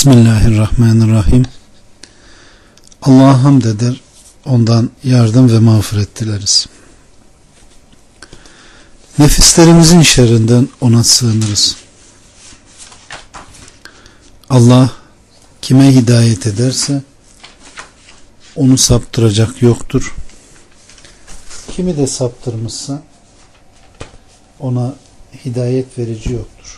Bismillahirrahmanirrahim. Allah'a hamd eder, ondan yardım ve mağfiret dileriz. Nefislerimizin şerrinden ona sığınırız. Allah kime hidayet ederse onu saptıracak yoktur. Kimi de saptırmışsa ona hidayet verici yoktur.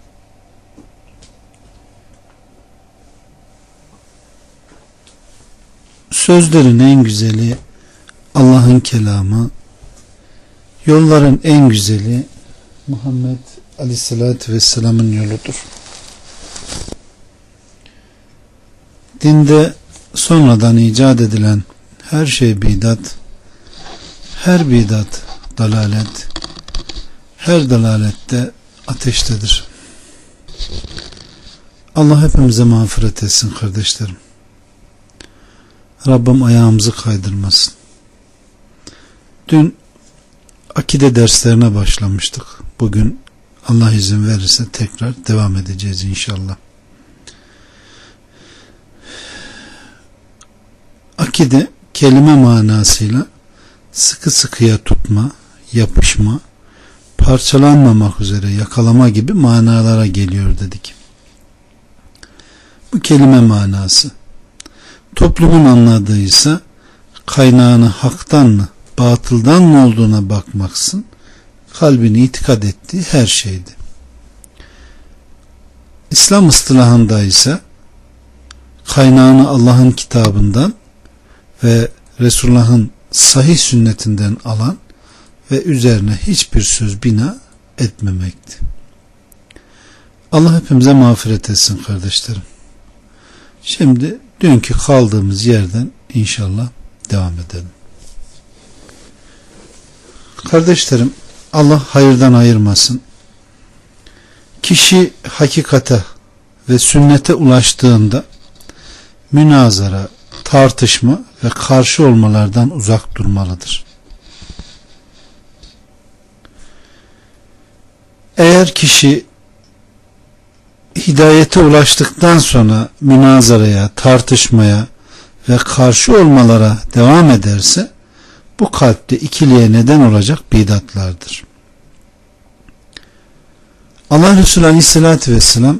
Sözlerin en güzeli Allah'ın kelamı, yolların en güzeli Muhammed Aleyhisselatü Vesselam'ın yoludur. Dinde sonradan icat edilen her şey bidat, her bidat dalalet, her dalalette ateştedir. Allah hepimize mağfiret etsin kardeşlerim. Rabbim ayağımızı kaydırmasın. Dün akide derslerine başlamıştık. Bugün Allah izin verirse tekrar devam edeceğiz inşallah. Akide kelime manasıyla sıkı sıkıya tutma, yapışma, parçalanmamak üzere yakalama gibi manalara geliyor dedik. Bu kelime manası. Toplumun anladığıysa kaynağını haktan mı, batıldan mı olduğuna bakmaksın, kalbini itikad ettiği her şeydi. İslam ıstılahında ise kaynağını Allah'ın kitabından ve Resulullah'ın sahih sünnetinden alan ve üzerine hiçbir söz bina etmemekti. Allah hepimize mağfiret etsin kardeşlerim. Şimdi dünkü kaldığımız yerden inşallah devam edelim. Kardeşlerim, Allah hayırdan ayırmasın. Kişi hakikate ve sünnete ulaştığında münazara, tartışma ve karşı olmalardan uzak durmalıdır. Eğer kişi hidayete ulaştıktan sonra münazaraya, tartışmaya ve karşı olmalara devam ederse bu kalpte ikiliğe neden olacak bidatlardır. Allah Resulü Aleyhisselatü Vesselam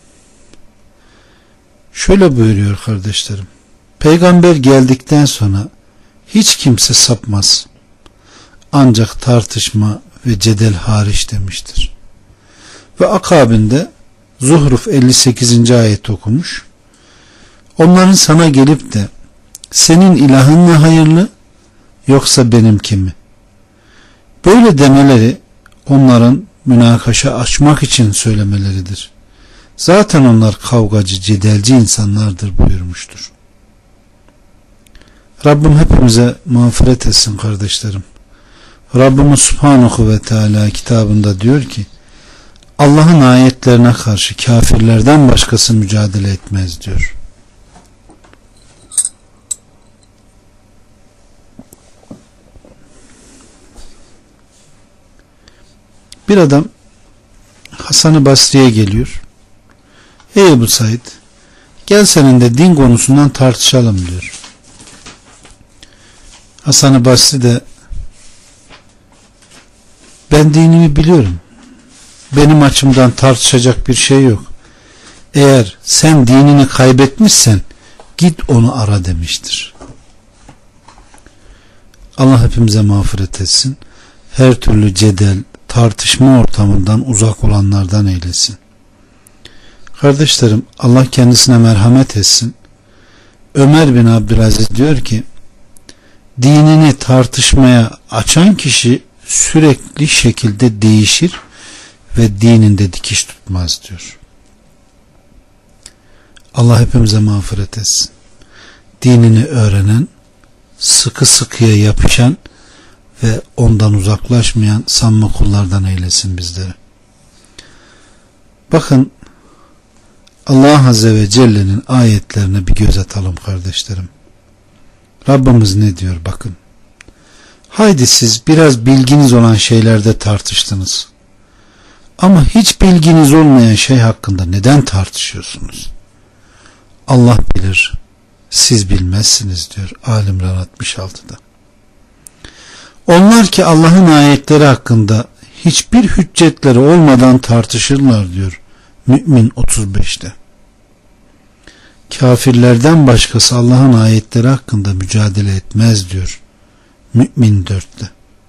şöyle buyuruyor kardeşlerim. Peygamber geldikten sonra hiç kimse sapmaz. Ancak tartışma ve cedel hariç demiştir. Ve akabinde Zuhruf 58. ayet okumuş. Onların sana gelip de senin ilahın mı hayırlı yoksa benimki mi? Böyle demeleri onların münakaşa açmak için söylemeleridir. Zaten onlar kavgacı, cedelci insanlardır buyurmuştur. Rabbim hepimize mağfiret etsin kardeşlerim. Rabbimiz Subhanahu ve Teala kitabında diyor ki Allah'ın ayetlerine karşı kafirlerden başkası mücadele etmez diyor. Bir adam Hasan-ı Basri'ye geliyor. Ey Ebu Said, gel seninle din konusundan tartışalım diyor. Hasan-ı Basri de ben dinimi biliyorum. Benim açımdan tartışacak bir şey yok. Eğer sen dinini kaybetmişsen git onu ara demiştir. Allah hepimize mağfiret etsin. Her türlü cedel, tartışma ortamından uzak olanlardan eylesin. Kardeşlerim, Allah kendisine merhamet etsin. Ömer bin Abdülaziz diyor ki dinini tartışmaya açan kişi sürekli şekilde değişir ve dininde dikiş tutmaz diyor. Allah hepimize mağfiret etsin. Dinini öğrenen, sıkı sıkıya yapışan ve ondan uzaklaşmayan samimi kullardan eylesin bizleri. Bakın Allah Azze ve Celle'nin ayetlerine bir göz atalım kardeşlerim. Rabbimiz ne diyor bakın. Haydi siz biraz bilginiz olan şeylerde tartıştınız. Ama hiç bilginiz olmayan şey hakkında neden tartışıyorsunuz? Allah bilir, siz bilmezsiniz diyor Ali İmran 66'da. Onlar ki Allah'ın ayetleri hakkında hiçbir hüccetleri olmadan tartışırlar diyor Mü'min 35'te. Kafirlerden başkası Allah'ın ayetleri hakkında mücadele etmez diyor Mü'min 4'te.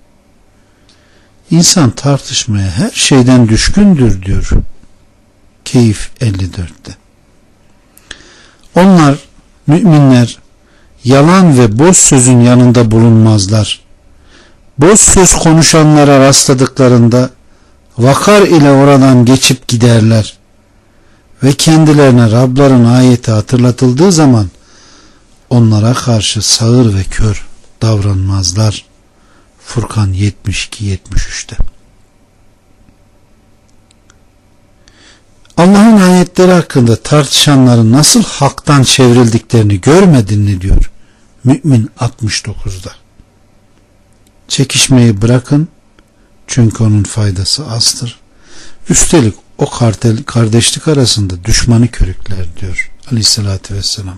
İnsan tartışmaya her şeyden düşkündür diyor Keyif 54'te. Onlar, müminler, yalan ve boş sözün yanında bulunmazlar. Boş söz konuşanlara rastladıklarında vakar ile oradan geçip giderler. Ve kendilerine Rabların ayeti hatırlatıldığı zaman onlara karşı sağır ve kör davranmazlar. Furkan 72-73'te. Allah'ın ayetleri hakkında tartışanların nasıl haktan çevrildiklerini görmedin mi diyor Mü'min 69'da. Çekişmeyi bırakın çünkü onun faydası azdır. Üstelik o kardeşlik arasında düşmanı körükler diyor Aleyhisselatü Vesselam.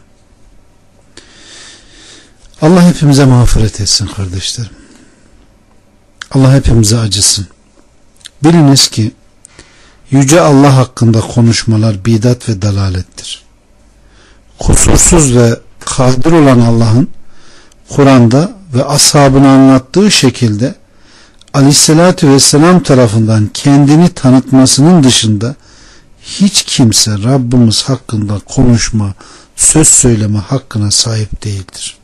Allah hepimize mağfiret etsin kardeşlerim. Allah hepimize acısın. Biliniz ki Yüce Allah hakkında konuşmalar bidat ve dalalettir. Kusursuz ve kadir olan Allah'ın Kur'an'da ve ashabına anlattığı şekilde Aleyhisselatü Vesselam tarafından kendini tanıtmasının dışında hiç kimse Rabbimiz hakkında konuşma, söz söyleme hakkına sahip değildir.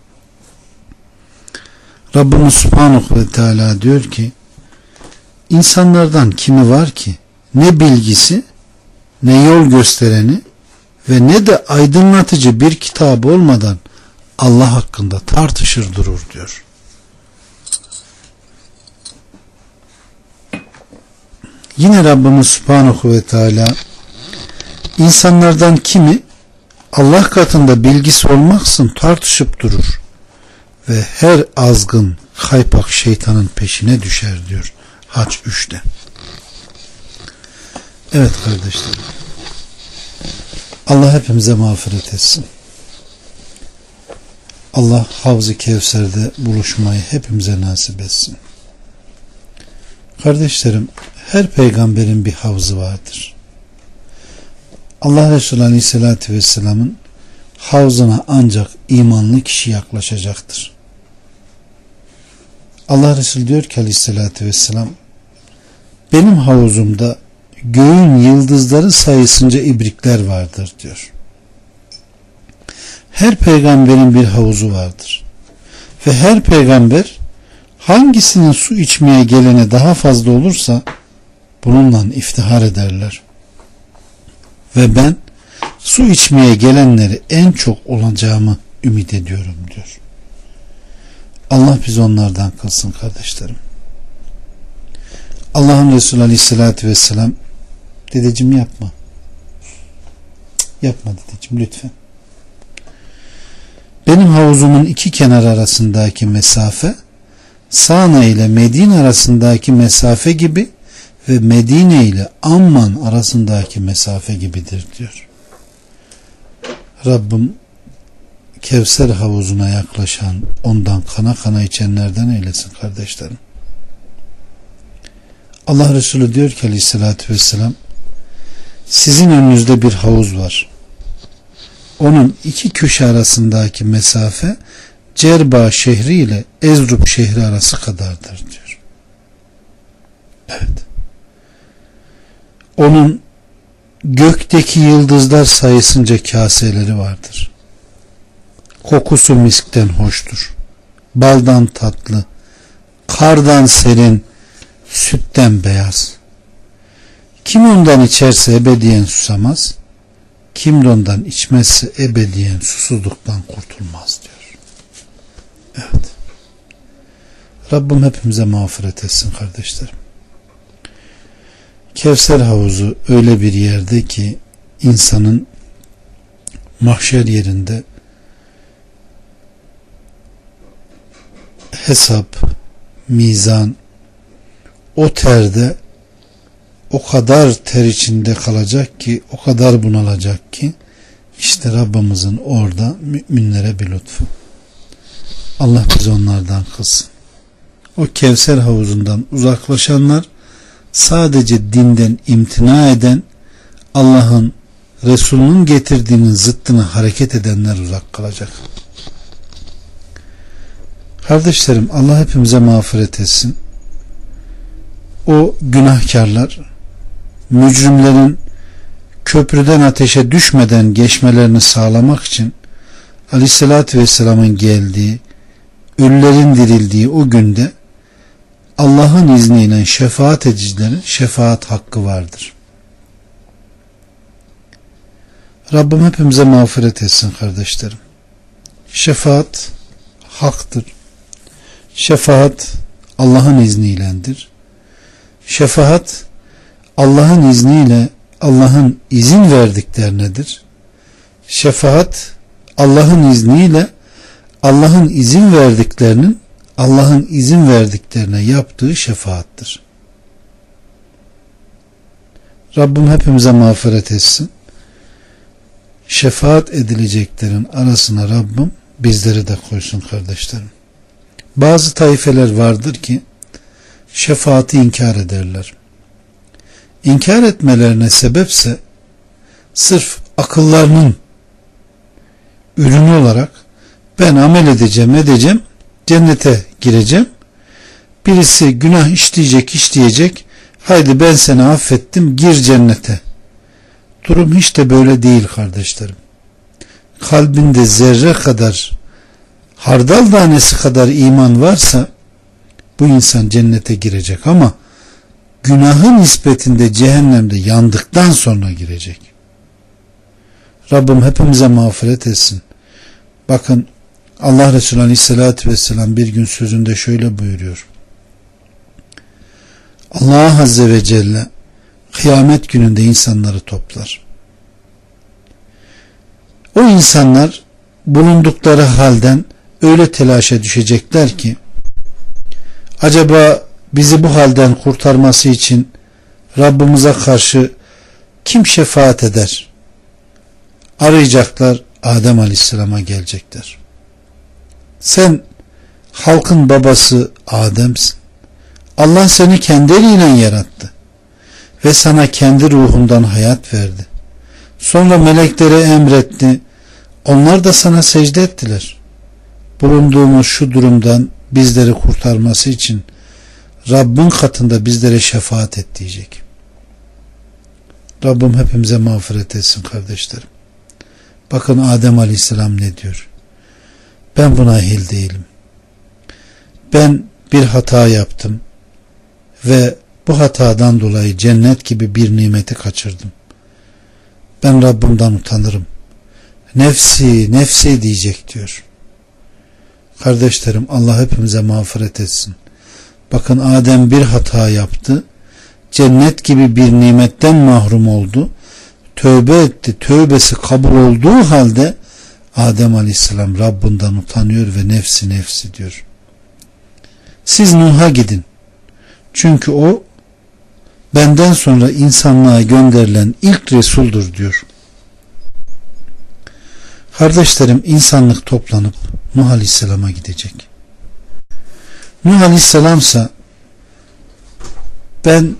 Rabbimiz Subhanahu ve Teala diyor ki, insanlardan kimi var ki ne bilgisi, ne yol göstereni ve ne de aydınlatıcı bir kitabı olmadan Allah hakkında tartışır durur diyor. Yine Rabbimiz Subhanahu ve Teala insanlardan kimi Allah katında bilgisi olmaksızın tartışıp durur ve her azgın kaypak şeytanın peşine düşer diyor Hac 3'te. Evet kardeşlerim, Allah hepimize mağfiret etsin. Allah Havz-ı Kevser'de buluşmayı hepimize nasip etsin. Kardeşlerim, her peygamberin bir havzı vardır. Allah Resulü Aleyhisselatü Vesselam'ın havzına ancak imanlı kişi yaklaşacaktır. Allah Resulü diyor ki Aleyhisselatü Vesselam, benim havuzumda göğün yıldızları sayısınca ibrikler vardır diyor. Her peygamberin bir havuzu vardır. Ve her peygamber hangisinin su içmeye gelene daha fazla olursa bununla iftihar ederler. Ve ben su içmeye gelenleri en çok olacağımı ümit ediyorum diyor. Allah bizi onlardan kılsın kardeşlerim. Allah'ın Resulü Aleyhisselatü Vesselam, dedeciğim yapma. Yapma dedeciğim lütfen. Benim havuzumun iki kenar arasındaki mesafe Sana ile Medine arasındaki mesafe gibi ve Medine ile Amman arasındaki mesafe gibidir diyor. Rabbim Kevser havuzuna yaklaşan, ondan kana kana içenlerden eylesin kardeşlerim. Allah Resulü diyor ki Aleyhisselatü Vesselam, sizin önünüzde bir havuz var. Onun iki köşe arasındaki mesafe Cerba şehri ile Ezrub şehri arası kadardır diyor. Evet. Onun gökteki yıldızlar sayısınca kaseleri vardır. Kokusu miskten hoştur. Baldan tatlı, kardan serin, sütten beyaz. Kim ondan içerse ebediyen susamaz, kim de ondan içmezse ebediyen susuzluktan kurtulmaz diyor. Evet. Rabbim hepimize mağfiret etsin kardeşlerim. Kevser havuzu öyle bir yerde ki insanın mahşer yerinde hesap, mizan, o terde o kadar ter içinde kalacak ki, o kadar bunalacak ki İşte Rabbimizin orada müminlere bir lütfu. Allah bizi onlardan kılsın. O Kevser havuzundan uzaklaşanlar sadece dinden imtina eden, Allah'ın Resulünün getirdiğinin zıttına hareket edenler uzak kalacak. Kardeşlerim, Allah hepimize mağfiret etsin. O günahkarlar, mücrimlerin köprüden ateşe düşmeden geçmelerini sağlamak için Aleyhisselatü Vesselam'ın geldiği, ölülerin dirildiği o günde Allah'ın izniyle şefaat edicilerin şefaat hakkı vardır. Rabbim hepimize mağfiret etsin kardeşlerim. Şefaat haktır. Şefaat Allah'ın izniyledir. Şefaat Allah'ın izniyle Allah'ın izin verdiklerinedir. Şefaat Allah'ın izniyle Allah'ın izin verdiklerinin Allah'ın izin verdiklerine yaptığı şefaattir. Rabbim hepimize mağfiret etsin. Şefaat edileceklerin arasına Rabbim bizleri de koysun kardeşlerim. Bazı taifeler vardır ki şefaati inkar ederler. İnkar etmelerine sebepse sırf akıllarının ürünü olarak ben amel edeceğim, cennete gireceğim. Birisi günah işleyecek, haydi ben seni affettim, gir cennete. Durum hiç de böyle değil kardeşlerim. Kalbinde zerre kadar, hardal tanesi kadar iman varsa bu insan cennete girecek ama günahın nispetinde cehennemde yandıktan sonra girecek. Rabbim hepimize mağfiret etsin. Bakın Allah Resulü Aleyhisselatü Vesselam bir gün sözünde şöyle buyuruyor. Allah Azze ve Celle kıyamet gününde insanları toplar. O insanlar bulundukları halden öyle telaşa düşecekler ki acaba bizi bu halden kurtarması için Rabbimize karşı kim şefaat eder? Arayacaklar, Adem Aleyhisselam'a gelecekler. Sen halkın babası Adem'sin. Allah seni kendi eliyle yarattı ve sana kendi ruhundan hayat verdi. Sonra meleklere emretti. Onlar da sana secde ettiler. Bulunduğumuz şu durumdan bizleri kurtarması için Rabbin katında bizlere şefaat et diyecek. Rabbim hepimize mağfiret etsin kardeşlerim. Bakın Adem Aleyhisselam ne diyor? Ben buna ehil değilim. Ben bir hata yaptım ve bu hatadan dolayı cennet gibi bir nimeti kaçırdım. Ben Rabbimden utanırım. Nefsi, nefsi diyecek diyor. Kardeşlerim, Allah hepimize mağfiret etsin. Bakın Adem bir hata yaptı. Cennet gibi bir nimetten mahrum oldu. Tövbe etti. Tövbesi kabul olduğu halde Adem Aleyhisselam Rabbinden utanıyor ve nefsi nefsi diyor. Siz Nuh'a gidin. Çünkü o benden sonra insanlığa gönderilen ilk Resul'dur diyor. Kardeşlerim, insanlık toplanıp Nuh Aleyhisselam'a gidecek. Nuh Aleyhisselamsa ben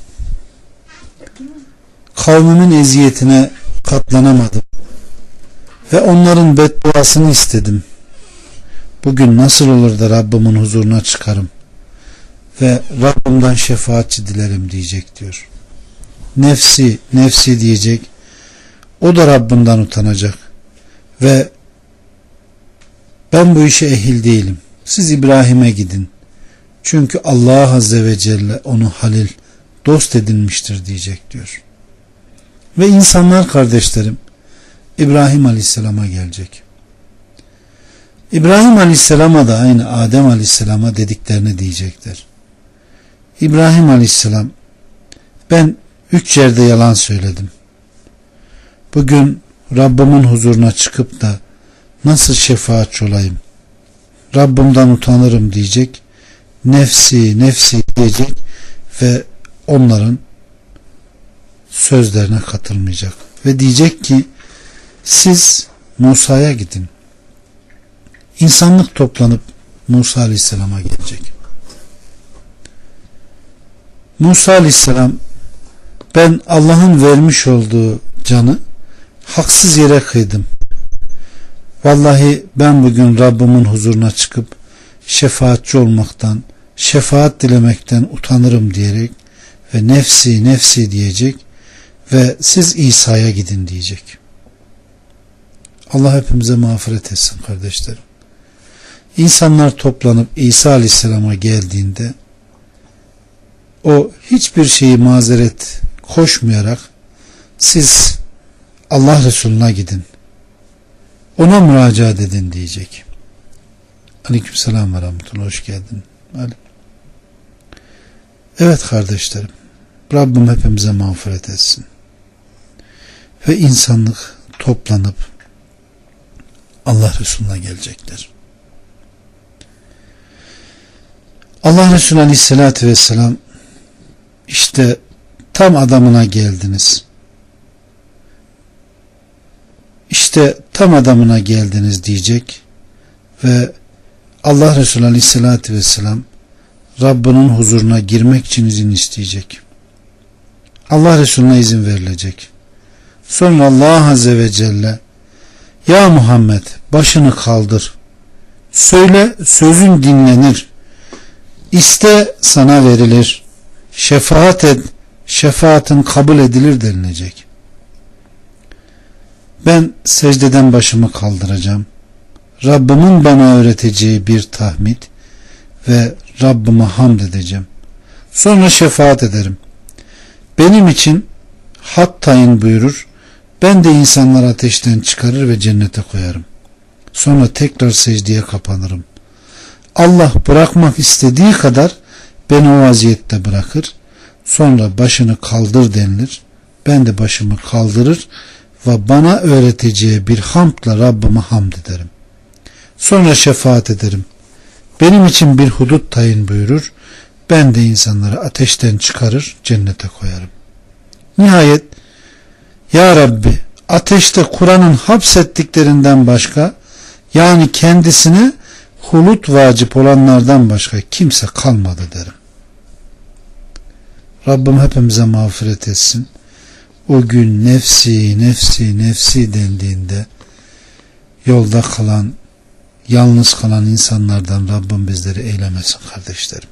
kavmimin eziyetine katlanamadım ve onların bedduasını istedim. Bugün nasıl olur da Rabbimin huzuruna çıkarım ve Rabbimden şefaatçi dilerim diyecek diyor. Nefsi, nefsi diyecek. O da Rabbinden utanacak ve ben bu işe ehil değilim. Siz İbrahim'e gidin. Çünkü Allah Azze ve Celle onu halil, dost edinmiştir diyecek diyor. Ve insanlar kardeşlerim İbrahim Aleyhisselam'a gelecek. İbrahim Aleyhisselam'a da aynı Adem Aleyhisselam'a dediklerini diyecekler. İbrahim Aleyhisselam, ben 3 yerde yalan söyledim. Bugün Rabbimin huzuruna çıkıp da nasıl şefaatçi olayım? Rabbimden utanırım diyecek. Nefsi, nefsi diyecek ve onların sözlerine katılmayacak. Ve diyecek ki Siz Musa'ya gidin. İnsanlık toplanıp Musa Aleyhisselam'a gelecek. Musa Aleyhisselam, ben Allah'ın vermiş olduğu canı haksız yere kıydım. Vallahi ben bugün Rabbimin huzuruna çıkıp şefaatçi olmaktan, şefaat dilemekten utanırım diyerek ve nefsi nefsi diyecek ve siz İsa'ya gidin diyecek. Allah hepimize mağfiret etsin kardeşlerim. İnsanlar toplanıp İsa Aleyhisselam'a geldiğinde o hiçbir şeyi mazeret koşmayarak siz Allah Resulüne gidin, ona müracaat edin diyecek. Aleykümselam ve rahmetullah, hoş geldin. Evet kardeşlerim, Rabbim hepimize mağfiret etsin. Ve insanlık toplanıp Allah Resulüne gelecekler. Allah Resulü Aleyhisselatü Vesselam, işte tam adamına geldiniz. İşte tam adamına geldiniz diyecek ve Allah Resulü Aleyhisselatü Vesselam Rabbinin huzuruna girmek için izin isteyecek. Allah Resulüne izin verilecek. Sonra Allah Azze ve Celle, ya Muhammed başını kaldır, söyle sözün dinlenir, iste sana verilir, şefaat et, şefaatin kabul edilir denilecek. Ben secdeden başımı kaldıracağım. Rabbimin bana öğreteceği bir tahmid ve Rabbime hamd edeceğim. Sonra şefaat ederim. Benim için had tayin buyurur. Ben de insanları ateşten çıkarır ve cennete koyarım. Sonra tekrar secdeye kapanırım. Allah bırakmak istediği kadar beni o vaziyette bırakır. Sonra başını kaldır denilir. Ben de başımı kaldırır ve bana öğreteceği bir hamdla Rabbime hamd ederim. Sonra şefaat ederim. Benim için bir hudut tayin buyurur. Ben de insanları ateşten çıkarır, cennete koyarım. Nihayet, ya Rabbi, ateşte Kur'an'ın hapsettiklerinden başka, yani kendisine hulut vacip olanlardan başka kimse kalmadı derim. Rabbim hepimize mağfiret etsin. O gün nefsi nefsi nefsi dendiğinde yolda kalan, yalnız kalan insanlardan Rabbim bizleri eylemesin kardeşlerim.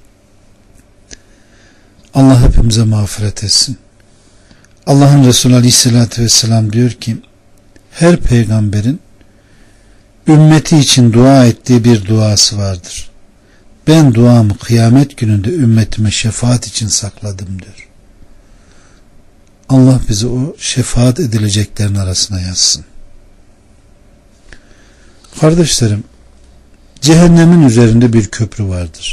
Allah hepimize mağfiret etsin. Allah'ın Resulü Aleyhisselatü Vesselam diyor ki, her peygamberin ümmeti için dua ettiği bir duası vardır. Ben duamı kıyamet gününde ümmetime şefaat için sakladım diyor. Allah bizi o şefaat edileceklerin arasına yazsın. Kardeşlerim, cehennemin üzerinde bir köprü vardır.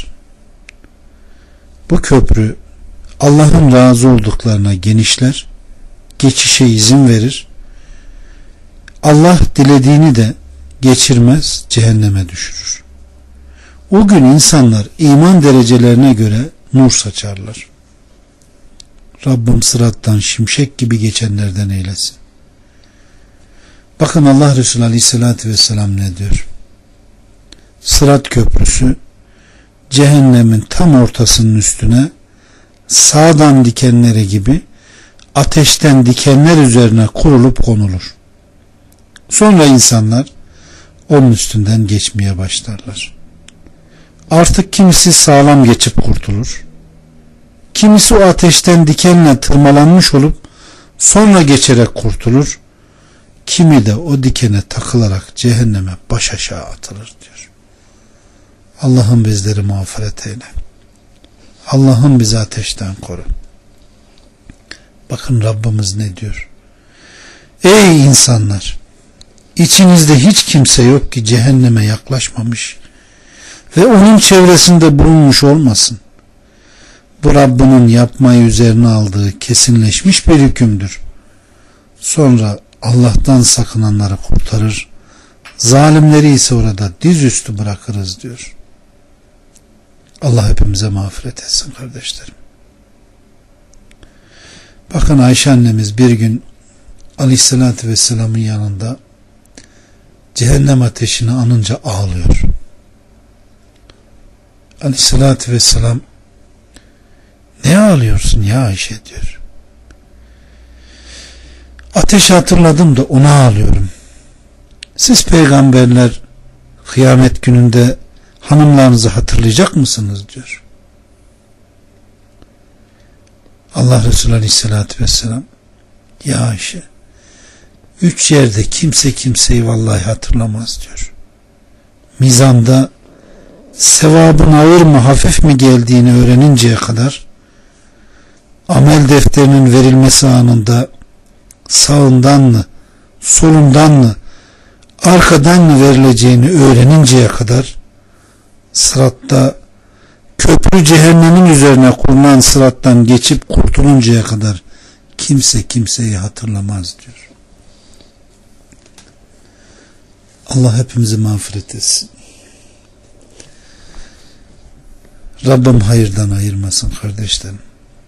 Bu köprü Allah'ın razı olduklarına genişler, geçişe izin verir. Allah dilediğini de geçirmez, cehenneme düşürür. O gün insanlar iman derecelerine göre nur saçarlar. Rabbim sırattan şimşek gibi geçenlerden eylesin. Bakın Allah Resulü Aleyhisselatü Vesselam ne diyor? Sırat köprüsü cehennemin tam ortasının üstüne sağdan dikenleri gibi ateşten dikenler üzerine kurulup konulur. Sonra insanlar onun üstünden geçmeye başlarlar. Artık kimisi sağlam geçip kurtulur. Kimisi o ateşten dikenle tırmalanmış olup sonra geçerek kurtulur. Kimi de o dikene takılarak cehenneme baş aşağı atılır diyor. Allah'ım bizleri mağfiret eyle. Allah'ım bizi ateşten koru. Bakın Rabbimiz ne diyor? Ey insanlar! İçinizde hiç kimse yok ki cehenneme yaklaşmamış ve onun çevresinde bulunmuş olmasın. Bu Rabbinin yapmayı üzerine aldığı kesinleşmiş bir hükümdür. Sonra Allah'tan sakınanları kurtarır, zalimleri ise orada dizüstü bırakırız diyor. Allah hepimize mağfiret etsin kardeşlerim. Bakın Ayşe annemiz bir gün Aleyhisselatü Vesselam'ın yanında cehennem ateşini anınca ağlıyor. Aleyhisselatü Vesselam, ne ağlıyorsun ya Ayşe diyor. Ateşi hatırladım da ona ağlıyorum. Siz peygamberler kıyamet gününde hanımlarınızı hatırlayacak mısınız diyor. Allah Resulü Aleyhisselatü Vesselam, ya Ayşe, 3 yerde kimse kimseyi vallahi hatırlamaz diyor. Mizanda sevabın ağır mı hafif mi geldiğini öğreninceye kadar, amel defterinin verilmesi anında sağından mı solundan mı arkadan mı verileceğini öğreninceye kadar, sıratta köprü cehennemin üzerine kurulan sırattan geçip kurtuluncaya kadar kimse kimseyi hatırlamaz diyor. Allah hepimizi mağfiret etsin. Rabbim hayırdan ayırmasın kardeşlerim.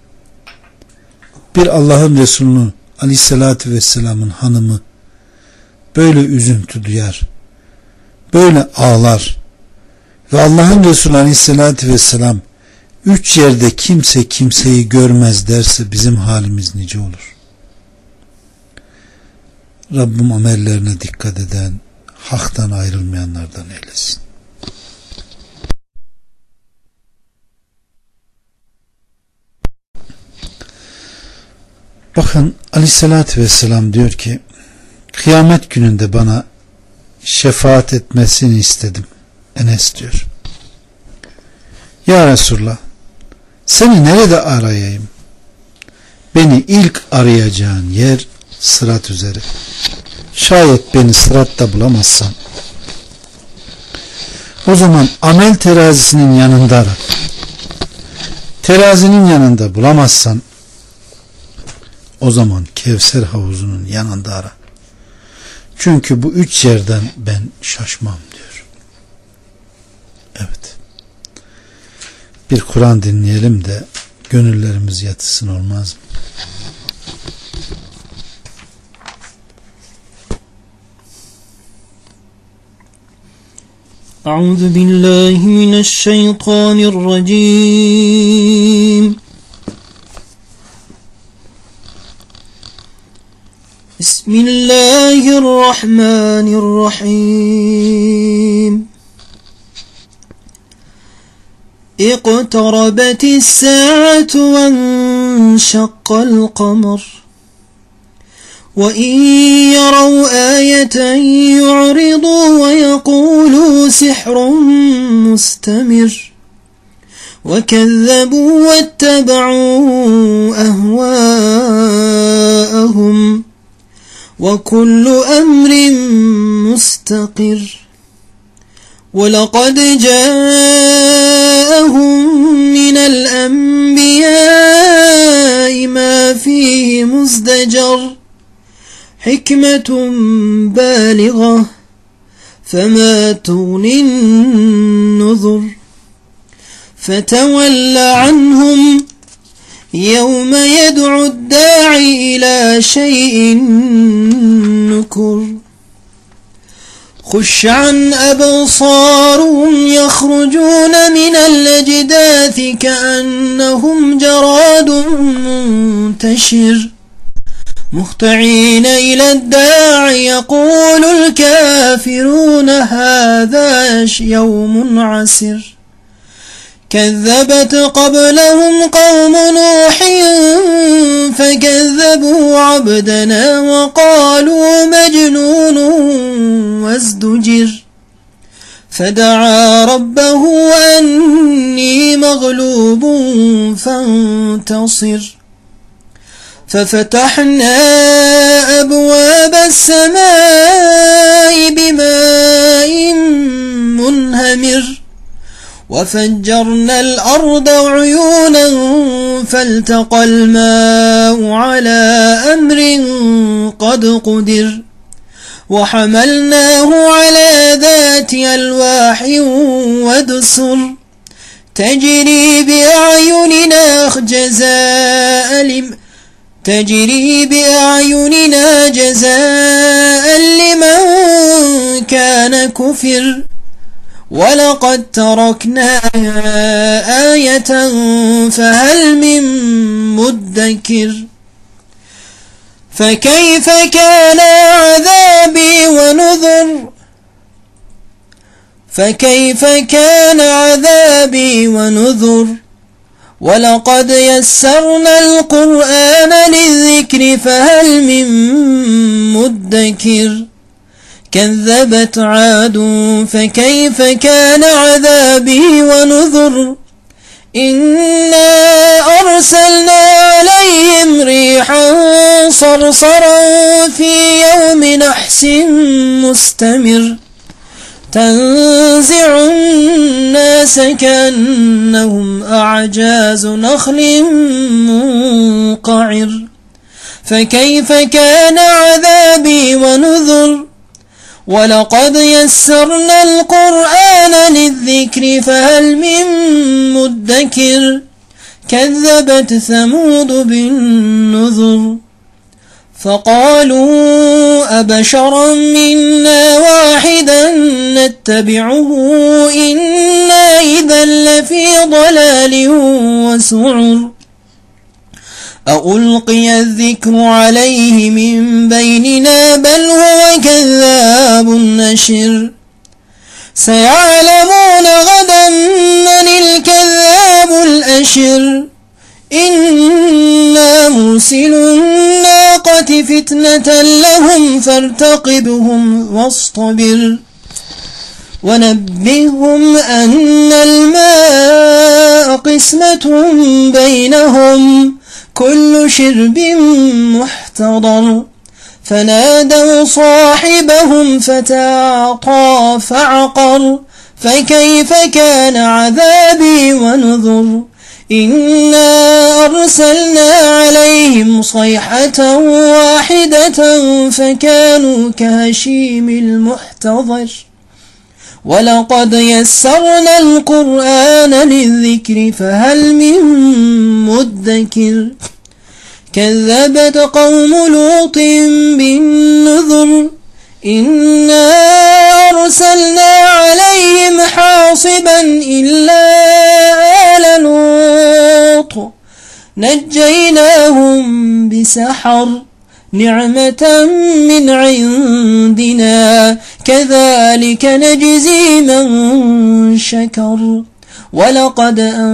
Bir Allah'ın Resulü Aleyhisselatü Vesselam'ın hanımı böyle üzüntü duyar, böyle ağlar ve Allah'ın Resulü Aleyhisselatü Vesselam 3 yerde kimse kimseyi görmez derse bizim halimiz nice olur. Rabbim amellerine dikkat eden, haktan ayrılmayanlardan eylesin. Bakın Aleyhisselatü Vesselam diyor ki, kıyamet gününde bana şefaat etmesini istedim. Enes diyor. Ya Resulullah, seni nerede arayayım? Beni ilk arayacağın yer sırat üzeri. Şayet beni sıratta bulamazsan, o zaman amel terazisinin yanında ara. Terazinin yanında bulamazsan, o zaman Kevser havuzunun yanında ara. Çünkü bu 3 yerden ben şaşmam diyor. Evet. Bir Kur'an dinleyelim de gönüllerimiz yatışsın, olmaz mı? Euzu billahi mineşşeytanirracim. Bismillahirrahmanirrahim. اقتربت الساعة وانشق القمر وإن يروا آية يعرضوا ويقولوا سحر مستمر وكذبوا واتبعوا أهواءهم وكل أمر مستقر وَلَقَدْ جَاءَهُمْ مِنَ الْأَنْبِيَاءِ مَا فِيهِ مُزْدَجَرٌ حِكْمَةٌ بَالِغَةٌ فَمَا تُغْنِ النُّذُرُ فَتَوَلَّ عَنْهُمْ يَوْمَ يَدْعُ الدَّاعِ إِلَى شَيْءٍ نُكُرٍ خش عن أبصارهم يخرجون من الأجداث كأنهم جراد منتشر مهطعين إلى الداع يقول الكافرون هذا يوم عسر كذبت قبلهم قوم نوح فكذبوا عبدنا وقالوا مجنون وازدجر فدعا ربه أني مغلوب فانتصر ففتحنا أبواب السماء بماء منهمر وفجرنا الأرض عيونا فالتقى الماء على أمر قد قدر وحملناه على ذات ألواح ودسر تجري بأعيننا تجري بأعيننا جزاء لمن كان كفر ولقد تركناها آية فهل من مدكر فكيف كان عذابي ونذر ولقد يسرنا القرآن للذكر فهل من مدكر كذبت عاد فكيف كان عذابي ونذر إنا أرسلنا عليهم ريحا صرصرا في يوم نحس مستمر تنزع الناس كأنهم أعجاز نخل منقعر فكيف كان عذابي ونذر ولقد يسرنا القرآن للذكر فهل من مدكر كذبت ثمود بالنذر فقالوا أبشرا منا واحدا نتبعه إنا إذا لفي ضلال وسعر ألقي الذكر عليه من بيننا بل هو كذاب نشر سيعلمون غدا من الكذاب الأشر إنا مرسل الناقة فتنة لهم فارتقبهم واصطبر ونبئهم أن الماء قسمة بينهم كل شرب محتضر فنادوا صاحبهم فتعاطى فعقر فكيف كان عذابي ونذر إنا أرسلنا عليهم صيحة واحدة فكانوا كهشيم المحتضر ولقد يسرنا القرآن للذكر فهل من مدكر كذبت قوم لوط بالنذر إنا أرسلنا عليهم حاصبا إلا آل لوط نجيناهم بسحر نعمة من عندنا كذلك نجزي من شكر ولقد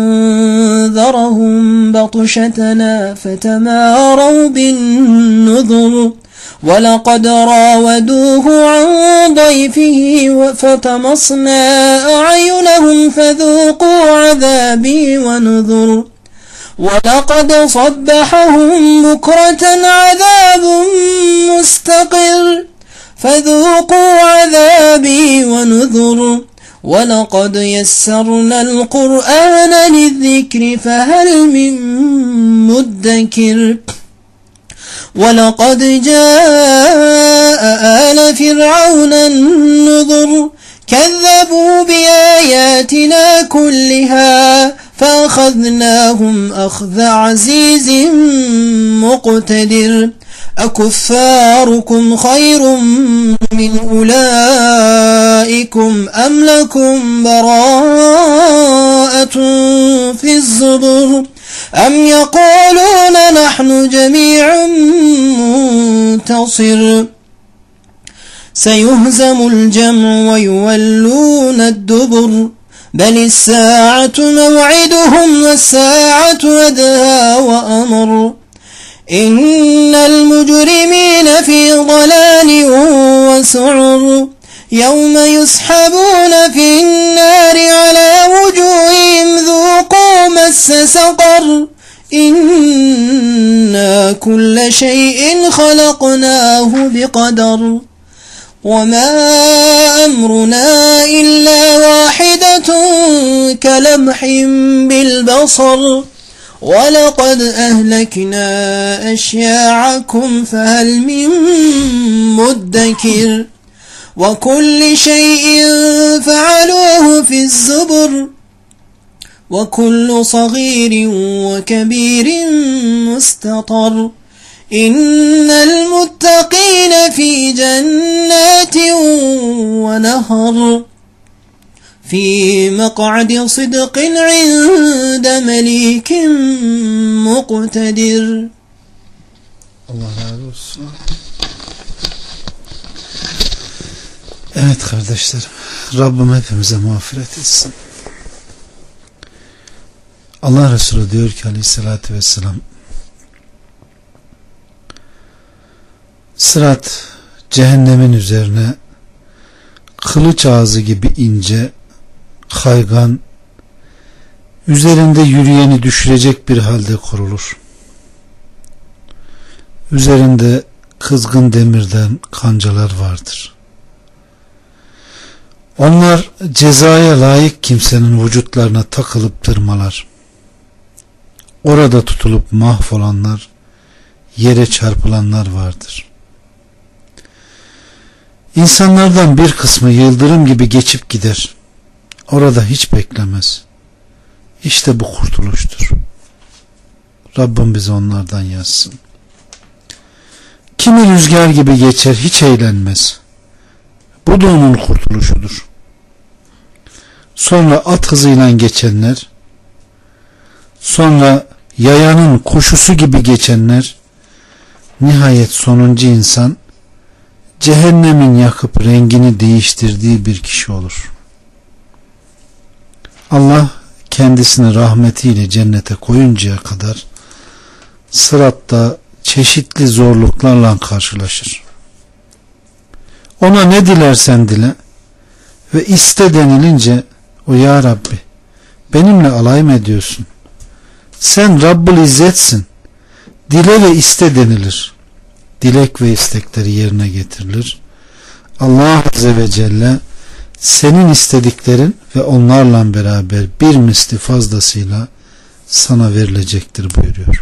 أنذرهم بطشتنا فتماروا بالنذر ولقد راودوه عن ضيفه فطمسنا أعينهم فذوقوا عذابي ونذر ولقد صبحهم بكرة عذاب مستقر فذوقوا عذابي ونذر ولقد يسرنا القرآن للذكر فهل من مدكر ولقد جاء آل فرعون النذر كذبوا بآياتنا كلها فأخذناهم أخذ عزيز مقتدر أكفاركم خير من أولئكم أم لكم براءة في الزبر أم يقولون نحن جميع منتصر سيهزم الجمع ويولون الدبر بل الساعة موعدهم والساعة أدهى وأمر إن المجرمين في ضلال وسعر يوم يسحبون في النار على وجوههم ذوقوا مس سقر إنا كل شيء خلقناه بقدر وما أمرنا إلا واحدة كلمح بالبصر ولقد أهلكنا أشياعكم فهل من مدكر وكل شيء فعلوه في الزبر وكل صغير وكبير مستطر innel muttakine fi cennetin ve nehar fi mek'adi sıdkın inde melikin muqtedir. Allah razı olsun. Evet kardeşlerim, Rabbim hepimize mağfiret etsin. Allah Resulü diyor ki aleyhissalatü vesselam, sırat cehennemin üzerine kılıç ağzı gibi ince, kaygan, üzerinde yürüyeni düşürecek bir halde kurulur. Üzerinde kızgın demirden kancalar vardır. Onlar cezaya layık kimsenin vücutlarına takılıp tırmalar. Orada tutulup mahvolanlar, yere çarpılanlar vardır. İnsanlardan bir kısmı yıldırım gibi geçip gider. Orada hiç beklemez. İşte bu kurtuluştur. Rabbim bizi onlardan yazsın. Kimi rüzgar gibi geçer, hiç eğlenmez. Bu da onun kurtuluşudur. Sonra at hızıyla geçenler, sonra yayanın koşusu gibi geçenler, nihayet sonuncu insan cehennemin yakıp rengini değiştirdiği bir kişi olur. Allah kendisini rahmetiyle cennete koyuncaya kadar sıratta çeşitli zorluklarla karşılaşır. Ona ne dilersen dile ve iste denilince o, ya Rabbi benimle alay mı ediyorsun? Sen Rabbul İzzet'sin. Dile ve iste denilir. Dilek ve istekleri yerine getirilir. Allah Azze ve Celle senin istediklerin ve onlarla beraber bir misli fazlasıyla sana verilecektir buyuruyor.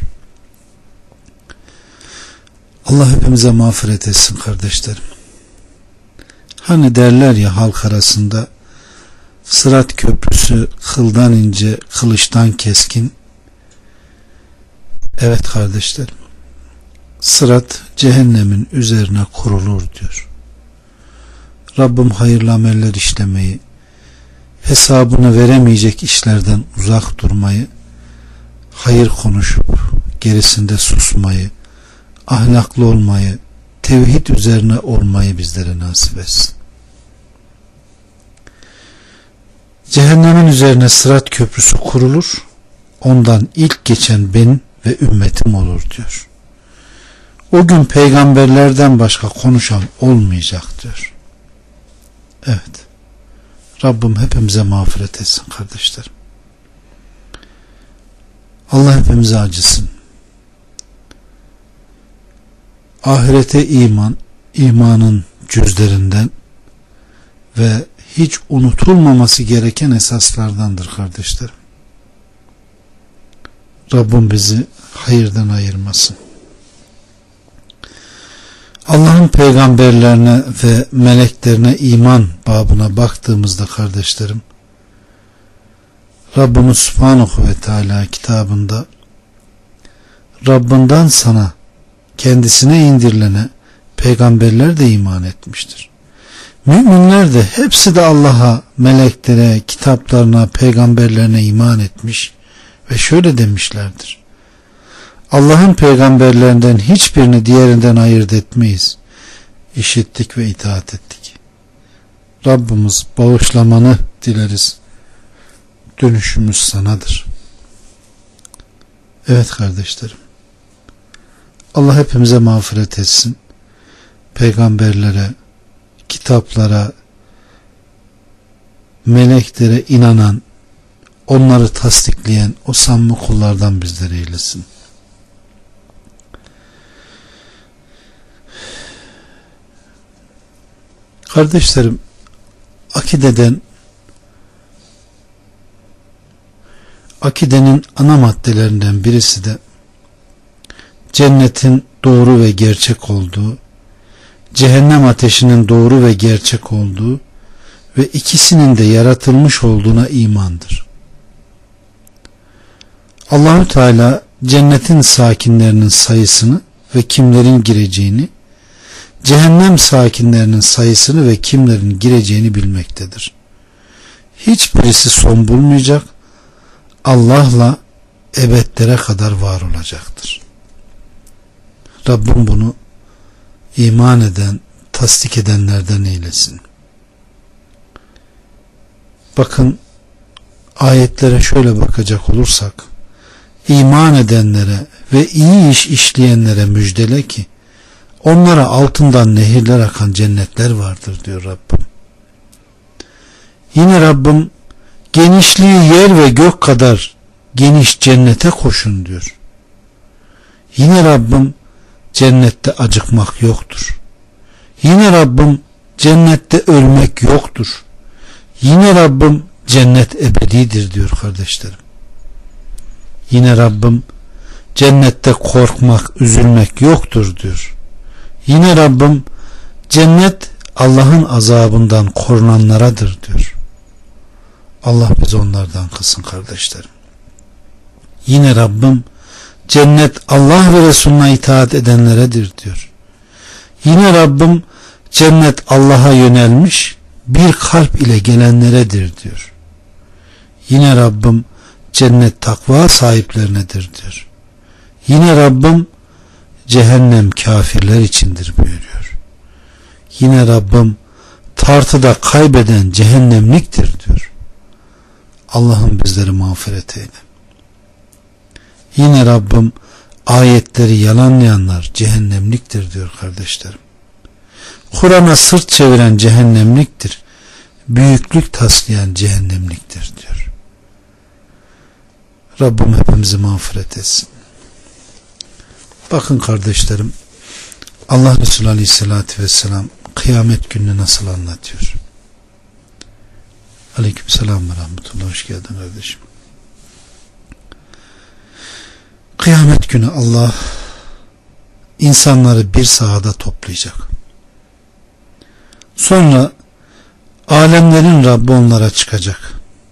Allah hepimize mağfiret etsin kardeşlerim. Hani derler ya halk arasında, Sırat köprüsü kıldan ince, kılıçtan keskin. Evet kardeşlerim, sırat cehennemin üzerine kurulur diyor. Rabbim hayırlı ameller işlemeyi, hesabını veremeyecek işlerden uzak durmayı, hayır konuşup gerisinde susmayı, ahlaklı olmayı, tevhid üzerine olmayı bizlere nasip etsin. Cehennemin üzerine sırat köprüsü kurulur, ondan ilk geçen ben ve ümmetim olur diyor. O gün peygamberlerden başka konuşan olmayacak diyor. Evet, Rabbim hepimize mağfiret etsin kardeşlerim. Allah hepimize acısın. Ahirete iman, imanın cüzlerinden ve hiç unutulmaması gereken esaslardandır kardeşlerim. Rabbim bizi hayırdan ayırmasın. Allah'ın peygamberlerine ve meleklerine iman babına baktığımızda kardeşlerim, Rabbimiz Subhanahu ve Teala kitabında Rabbinden sana kendisine indirilene peygamberler de iman etmiştir. Müminler de hepsi de Allah'a, meleklere, kitaplarına, peygamberlerine iman etmiş ve şöyle demişlerdir: Allah'ın peygamberlerinden hiçbirini diğerinden ayırt etmeyiz. İşittik ve itaat ettik. Rabbimiz bağışlamanı dileriz. Dönüşümüz sanadır. Evet kardeşlerim, Allah hepimize mağfiret etsin. Peygamberlere, kitaplara, meleklere inanan, onları tasdikleyen o samimi kullardan bizleri eylesin. Kardeşlerim, akidenin ana maddelerinden birisi de cennetin doğru ve gerçek olduğu, cehennem ateşinin doğru ve gerçek olduğu ve ikisinin de yaratılmış olduğuna imandır. Allahü Teala cennetin sakinlerinin sayısını ve kimlerin gireceğini, cehennem sakinlerinin sayısını ve kimlerin gireceğini bilmektedir. Hiçbirisi son bulmayacak, Allah'la ebedlere kadar var olacaktır. Rabbim bunu iman eden, tasdik edenlerden eylesin. Bakın, ayetlere şöyle bakacak olursak, iman edenlere ve iyi iş işleyenlere müjdele ki onlara altından nehirler akan cennetler vardır diyor Rabbim. Yine Rabbim genişliği yer ve gök kadar geniş cennete koşun diyor. Yine Rabbim cennette acıkmak yoktur. Yine Rabbim cennette ölmek yoktur. Yine Rabbim cennet ebedidir diyor kardeşlerim. Yine Rabbim cennette korkmak, üzülmek yoktur diyor. Yine Rabbim cennet Allah'ın azabından korunanlaradır diyor. Allah bizi onlardan kılsın kardeşlerim. Yine Rabbim cennet Allah ve Resulüne itaat edenleredir diyor. Yine Rabbim cennet Allah'a yönelmiş bir kalp ile gelenleredir diyor. Yine Rabbim cennet takva sahiplerinedir diyor. Yine Rabbim cehennem kafirler içindir buyuruyor. Yine Rabbim tartıda kaybeden cehennemliktir diyor. Allah'ım bizleri mağfiret eyle. Yine Rabbim ayetleri yalanlayanlar cehennemliktir diyor kardeşlerim. Kur'an'a sırt çeviren cehennemliktir. Büyüklük taslayan cehennemliktir diyor. Rabbim hepimizi mağfiret etsin. Bakın kardeşlerim, Allah Resulü Aleyhisselatü Vesselam kıyamet gününü nasıl anlatıyor? Aleykümselam ve rahmetullah. Hoş geldin kardeşim. Kıyamet günü Allah insanları bir sahada toplayacak. Sonra alemlerin Rabbi onlara çıkacak.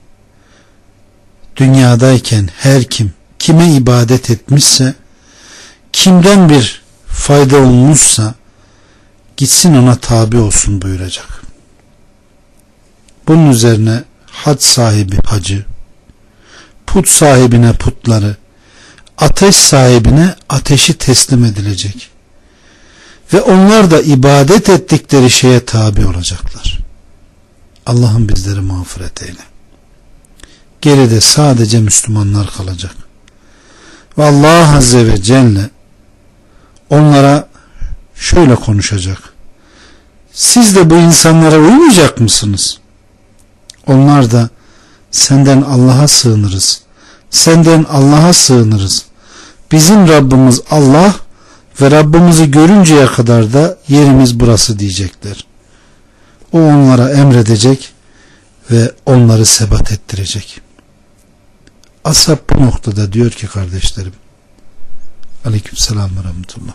Dünyadayken her kim kime ibadet etmişse, kimden bir fayda olmuşsa gitsin ona tabi olsun buyuracak. Bunun üzerine hac sahibi hacı, put sahibine putları, ateş sahibine ateşi teslim edilecek. Ve onlar da ibadet ettikleri şeye tabi olacaklar. Allah'ım bizleri mağfiret eyle. Geride sadece Müslümanlar kalacak. Ve Allah Azze ve Celle onlara şöyle konuşacak. Siz de bu insanlara uymayacak mısınız? Onlar da senden Allah'a sığınırız. Senden Allah'a sığınırız. Bizim Rabbimiz Allah ve Rabbimizi görünceye kadar da yerimiz burası diyecekler. O onlara emredecek ve onları sebat ettirecek. Ashab bu noktada diyor ki kardeşlerim, aleykümselam ve rahmetullah,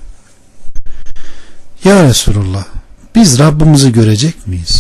ya Resulullah, biz Rabbimizi görecek miyiz?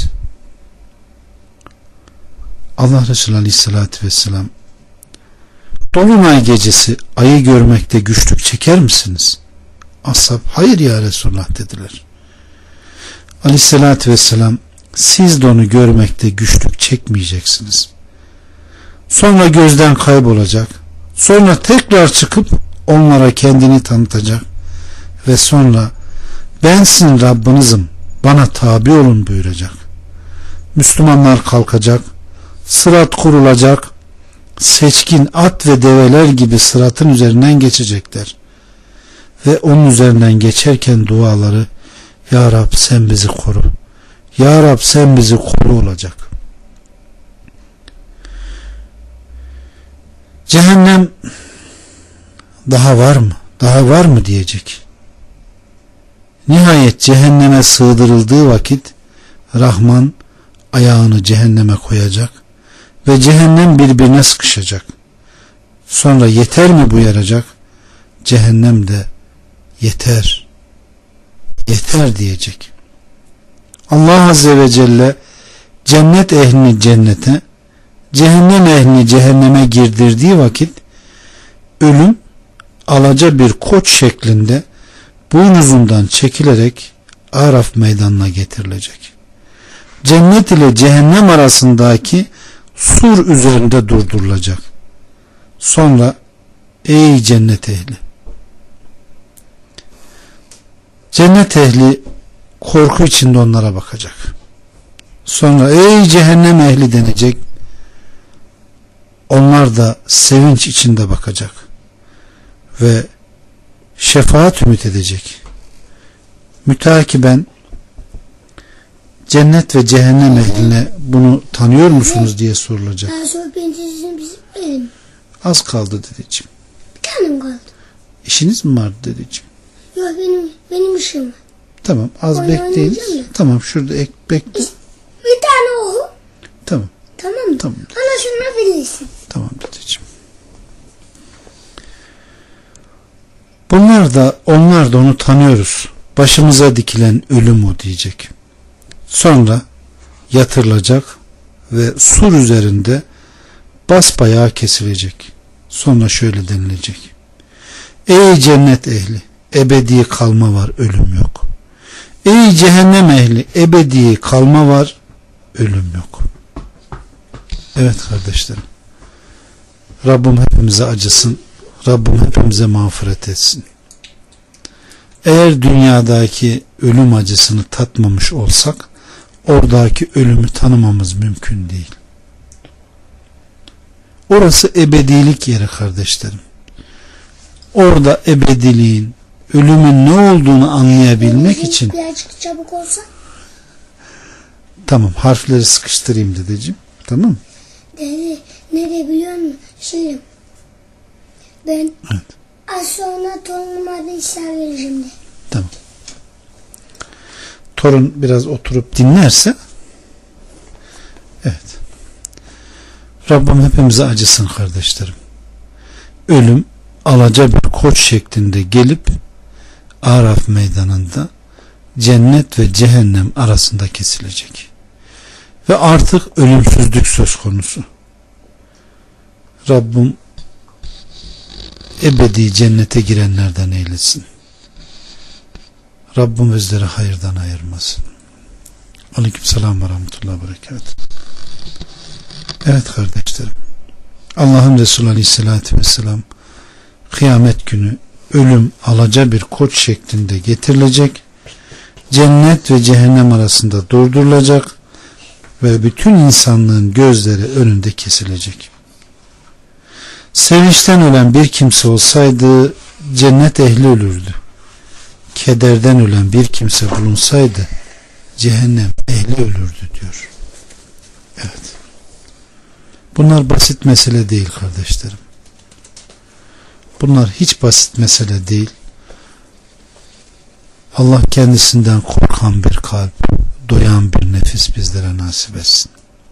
Allah Resulü Aleyhisselatü Vesselam, Dolunay gecesi ayı görmekte güçlük çeker misiniz? Ashab, hayır ya Resulullah dediler. Aleyhisselatü Vesselam, siz de onu görmekte güçlük çekmeyeceksiniz. Sonra gözden kaybolacak. Sonra tekrar çıkıp onlara kendini tanıtacak. Ve sonra ben sizin Rabbinizim, bana tabi olun buyuracak. Müslümanlar kalkacak. Sırat kurulacak. Seçkin at ve develer gibi sıratın üzerinden geçecekler. Ve onun üzerinden geçerken duaları, Ya Rab sen bizi koru, Ya Rab sen bizi koru olacak. Cehennem daha var mı? Daha var mı diyecek. Nihayet cehenneme sığdırıldığı vakit Rahman ayağını cehenneme koyacak ve cehennem birbirine sıkışacak. Sonra yeter mi buyuracak? Cehennem de yeter, yeter diyecek. Allah Azze ve Celle cennet ehlini cennete, cehennem ehlini cehenneme girdirdiği vakit ölüm alaca bir koç şeklinde boynuzundan çekilerek Araf meydanına getirilecek. Cennet ile cehennem arasındaki sur üzerinde durdurulacak. Sonra ey cennet ehli, cennet ehli korku içinde onlara bakacak. Sonra ey cehennem ehli denecek. Onlar da sevinç içinde bakacak ve şefaat ümit edecek. Müteakiben cennet ve cehennem ehline bunu tanıyor musunuz diye sorulacak. Az kaldı dedeciğim. Bir tanem kaldı. İşiniz mi vardı dedeciğim? Yok, benim işim var. Tamam, az bekleyin. Tamam, şurada bekle. Bir tane oku. Tamam. Tamam mı? Tamam. Bana şunu bilirsin. Tamam dedeciğim. Onlar da onu tanıyoruz. Başımıza dikilen ölüm o diyecek. Sonra yatırılacak ve sur üzerinde basbayağı kesilecek. Sonra şöyle denilecek. Ey cennet ehli, ebedi kalma var, ölüm yok. Ey cehennem ehli, ebedi kalma var, ölüm yok. Evet kardeşlerim, Rabbim hepimize acısın, Rabbim hepimize mağfiret etsin. Eğer dünyadaki ölüm acısını tatmamış olsak, oradaki ölümü tanımamız mümkün değil. Orası ebedilik yeri kardeşlerim. Orada ebediliğin, ölümün ne olduğunu anlayabilmek için birazcık çabuk olsa. Tamam, harfleri sıkıştırayım dedeciğim. Tamam mı? Dedi, nereye biliyor musun? Şimdi ben evet, az sonra torunuma da işler vereceğim de. Tamam. Torun biraz oturup dinlerse, evet. Rabbim hepimize acısın kardeşlerim. Ölüm alaca bir koç şeklinde gelip Araf meydanında cennet ve cehennem arasında kesilecek. Ve artık ölümsüzlük söz konusu. Rabbim ebedi cennete girenlerden eylesin. Rabbim bizleri hayırdan ayırmasın. Aleykümselam ve rahmetullahi ve berekatuhu. Evet kardeşlerim, Allah'ın Resulü Aleyhisselatü Vesselam kıyamet günü ölüm alaca bir koç şeklinde getirilecek, cennet ve cehennem arasında durdurulacak ve bütün insanlığın gözleri önünde kesilecek. Sevinçten ölen bir kimse olsaydı cennet ehli ölürdü. Kederden ölen bir kimse bulunsaydı cehennem ehli ölürdü diyor. Evet. Bunlar basit mesele değil kardeşlerim. Bunlar hiç basit mesele değil. Allah kendisinden korkan bir kalp, doyan bir nefis bizlere nasip etsin.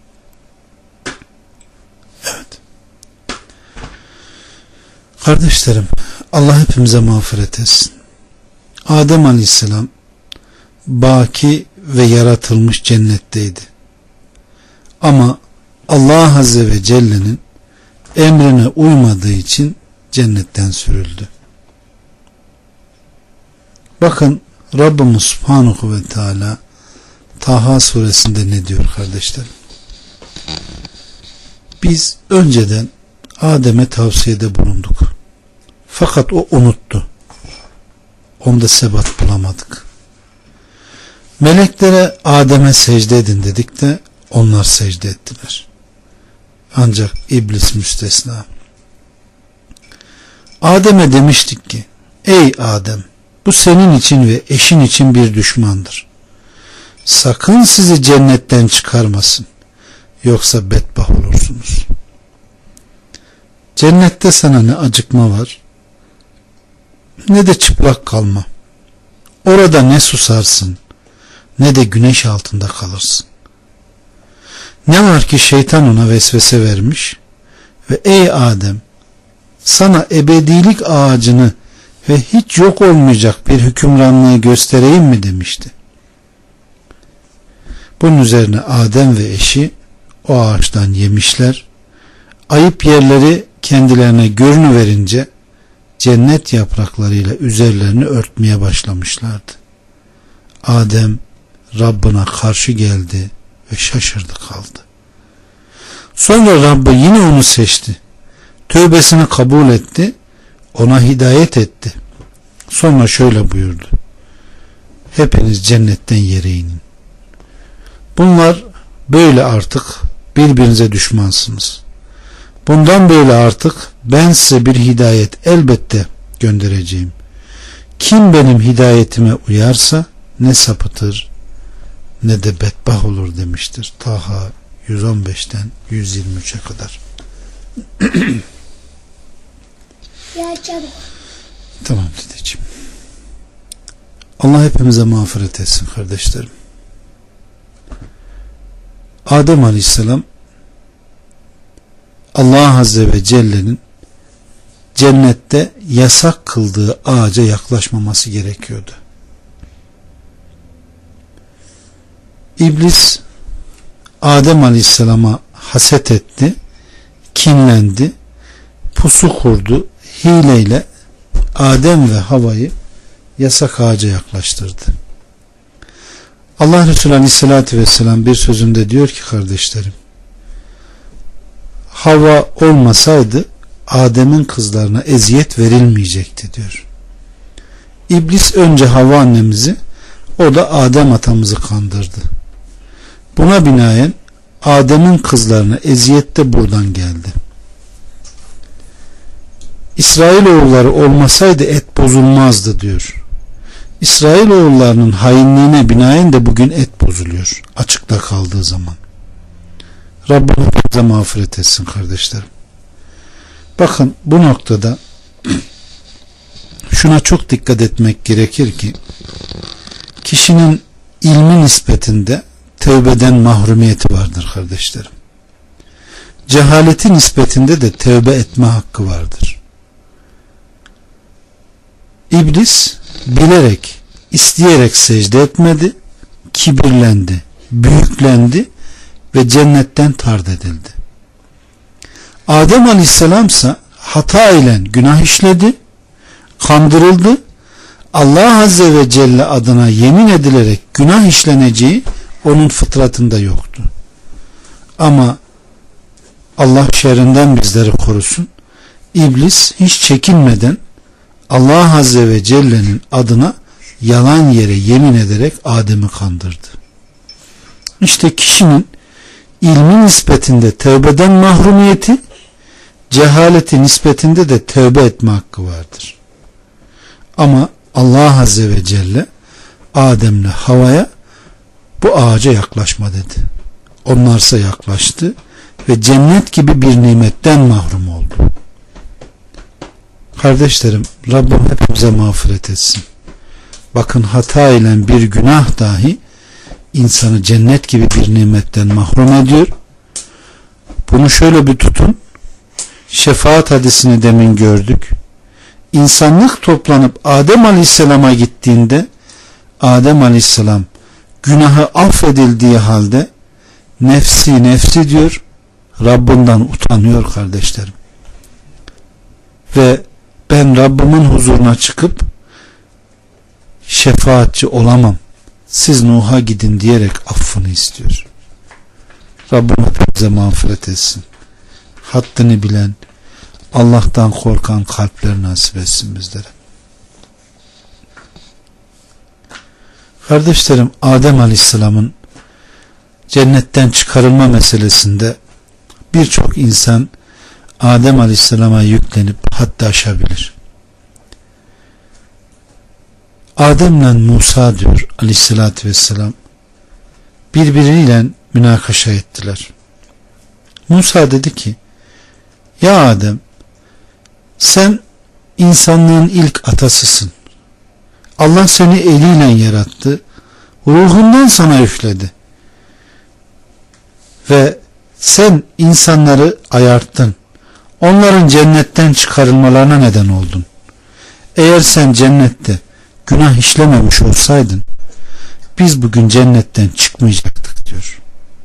Evet. Kardeşlerim, Allah hepimize mağfiret etsin. Adem Aleyhisselam baki ve yaratılmış cennetteydi. Ama Allah Azze ve Celle'nin emrine uymadığı için cennetten sürüldü. Bakın Rabbimiz Subhanahu ve Teala Taha suresinde ne diyor kardeşlerim? Biz önceden Adem'e tavsiyede bulunduk. Fakat o unuttu. Onda sebat bulamadık. Meleklere Adem'e secde edin dedik de onlar secde ettiler. Ancak iblis müstesna. Adem'e demiştik ki, ey Adem, bu senin için ve eşin için bir düşmandır. Sakın sizi cennetten çıkarmasın. Yoksa bedbaht olursunuz. Cennette sana ne acıkma var, ne de çıplak kalma. Orada ne susarsın, ne de güneş altında kalırsın. Ne var ki şeytan ona vesvese vermiş ve ey Adem, sana ebedilik ağacını ve hiç yok olmayacak bir hükümranlığı göstereyim mi demişti. Bunun üzerine Adem ve eşi o ağaçtan yemişler. Ayıp yerleri kendilerine görünüverince cennet yapraklarıyla üzerlerini örtmeye başlamışlardı. Adem Rabbına karşı geldi ve şaşırdı kaldı. Sonra Rabbi yine onu seçti. Tövbesini kabul etti. Ona hidayet etti. Sonra şöyle buyurdu: hepiniz cennetten yere inin. Bunlar böyle artık birbirinize düşmansınız. Bundan böyle artık ben size bir hidayet elbette göndereceğim. Kim benim hidayetime uyarsa ne sapıtır ne de bedbaht olur demiştir. Taha 115'ten 123'e kadar. Ya çabuk. Tamam dedeciğim. Allah hepimize mağfiret etsin kardeşlerim. Adem Aleyhisselam Allah Azze ve Celle'nin cennette yasak kıldığı ağaca yaklaşmaması gerekiyordu. İblis Adem Aleyhisselam'a haset etti, kinlendi, pusu kurdu, hileyle Adem ve Havva'yı yasak ağaca yaklaştırdı. Allah Resulü Aleyhisselatü Vesselam bir sözünde diyor ki kardeşlerim, Havva olmasaydı Adem'in kızlarına eziyet verilmeyecekti diyor. İblis önce Havva annemizi, o da Adem atamızı kandırdı. Buna binaen Adem'in kızlarına eziyet de buradan geldi. İsrailoğulları olmasaydı et bozulmazdı diyor. İsrailoğullarının hainliğine binaen de bugün et bozuluyor açıkta kaldığı zaman. Rabbim hepimize mağfiret etsin kardeşlerim. Bakın bu noktada şuna çok dikkat etmek gerekir ki kişinin ilmi nispetinde tövbeden mahrumiyeti vardır kardeşlerim. Cehaleti nispetinde de tövbe etme hakkı vardır. İblis bilerek, isteyerek secde etmedi, kibirlendi, büyüklendi ve cennetten tard edildi. Adem Aleyhisselam ise hata ile günah işledi, kandırıldı. Allah Azze ve Celle adına yemin edilerek günah işleneceği onun fıtratında yoktu. Ama Allah şerrinden bizleri korusun. İblis hiç çekinmeden Allah Azze ve Celle'nin adına yalan yere yemin ederek Adem'i kandırdı. İşte kişinin ilmi nispetinde tövbeden mahrumiyeti, cehaleti nispetinde de tövbe etme hakkı vardır. Ama Allah Azze ve Celle Adem'le Havva'ya bu ağaca yaklaşma dedi. Onlarsa yaklaştı ve cennet gibi bir nimetten mahrum oldu. Kardeşlerim, Rabbim hepimize mağfiret etsin. Bakın hata ile bir günah dahi insanı cennet gibi bir nimetten mahrum ediyor. Bunu şöyle bir tutun. Şefaat hadisini demin gördük. İnsanlık toplanıp Adem Aleyhisselam'a gittiğinde Adem Aleyhisselam günahı affedildiği halde nefsi nefsi diyor, Rabbinden utanıyor kardeşlerim. Ve ben Rabbimin huzuruna çıkıp şefaatçi olamam, siz Nuh'a gidin diyerek affını istiyor. Rabbim hepimize mağfiret etsin. Haddini bilen, Allah'tan korkan kalpler nasip etsin bizlere. Kardeşlerim, Adem Aleyhisselam'ın cennetten çıkarılma meselesinde birçok insan Adem Aleyhisselam'a yüklenip haddi aşabilir. Adem'le Musa diyor Aleyhisselatü Vesselam birbiriyle münakaşa ettiler. Musa dedi ki, ya Adem, sen insanlığın ilk atasısın. Allah seni eliyle yarattı, ruhundan sana üfledi ve sen insanları ayarttın, onların cennetten çıkarılmalarına neden oldun. Eğer sen cennette günah işlememiş olsaydın biz bugün cennetten çıkmayacaktık diyor.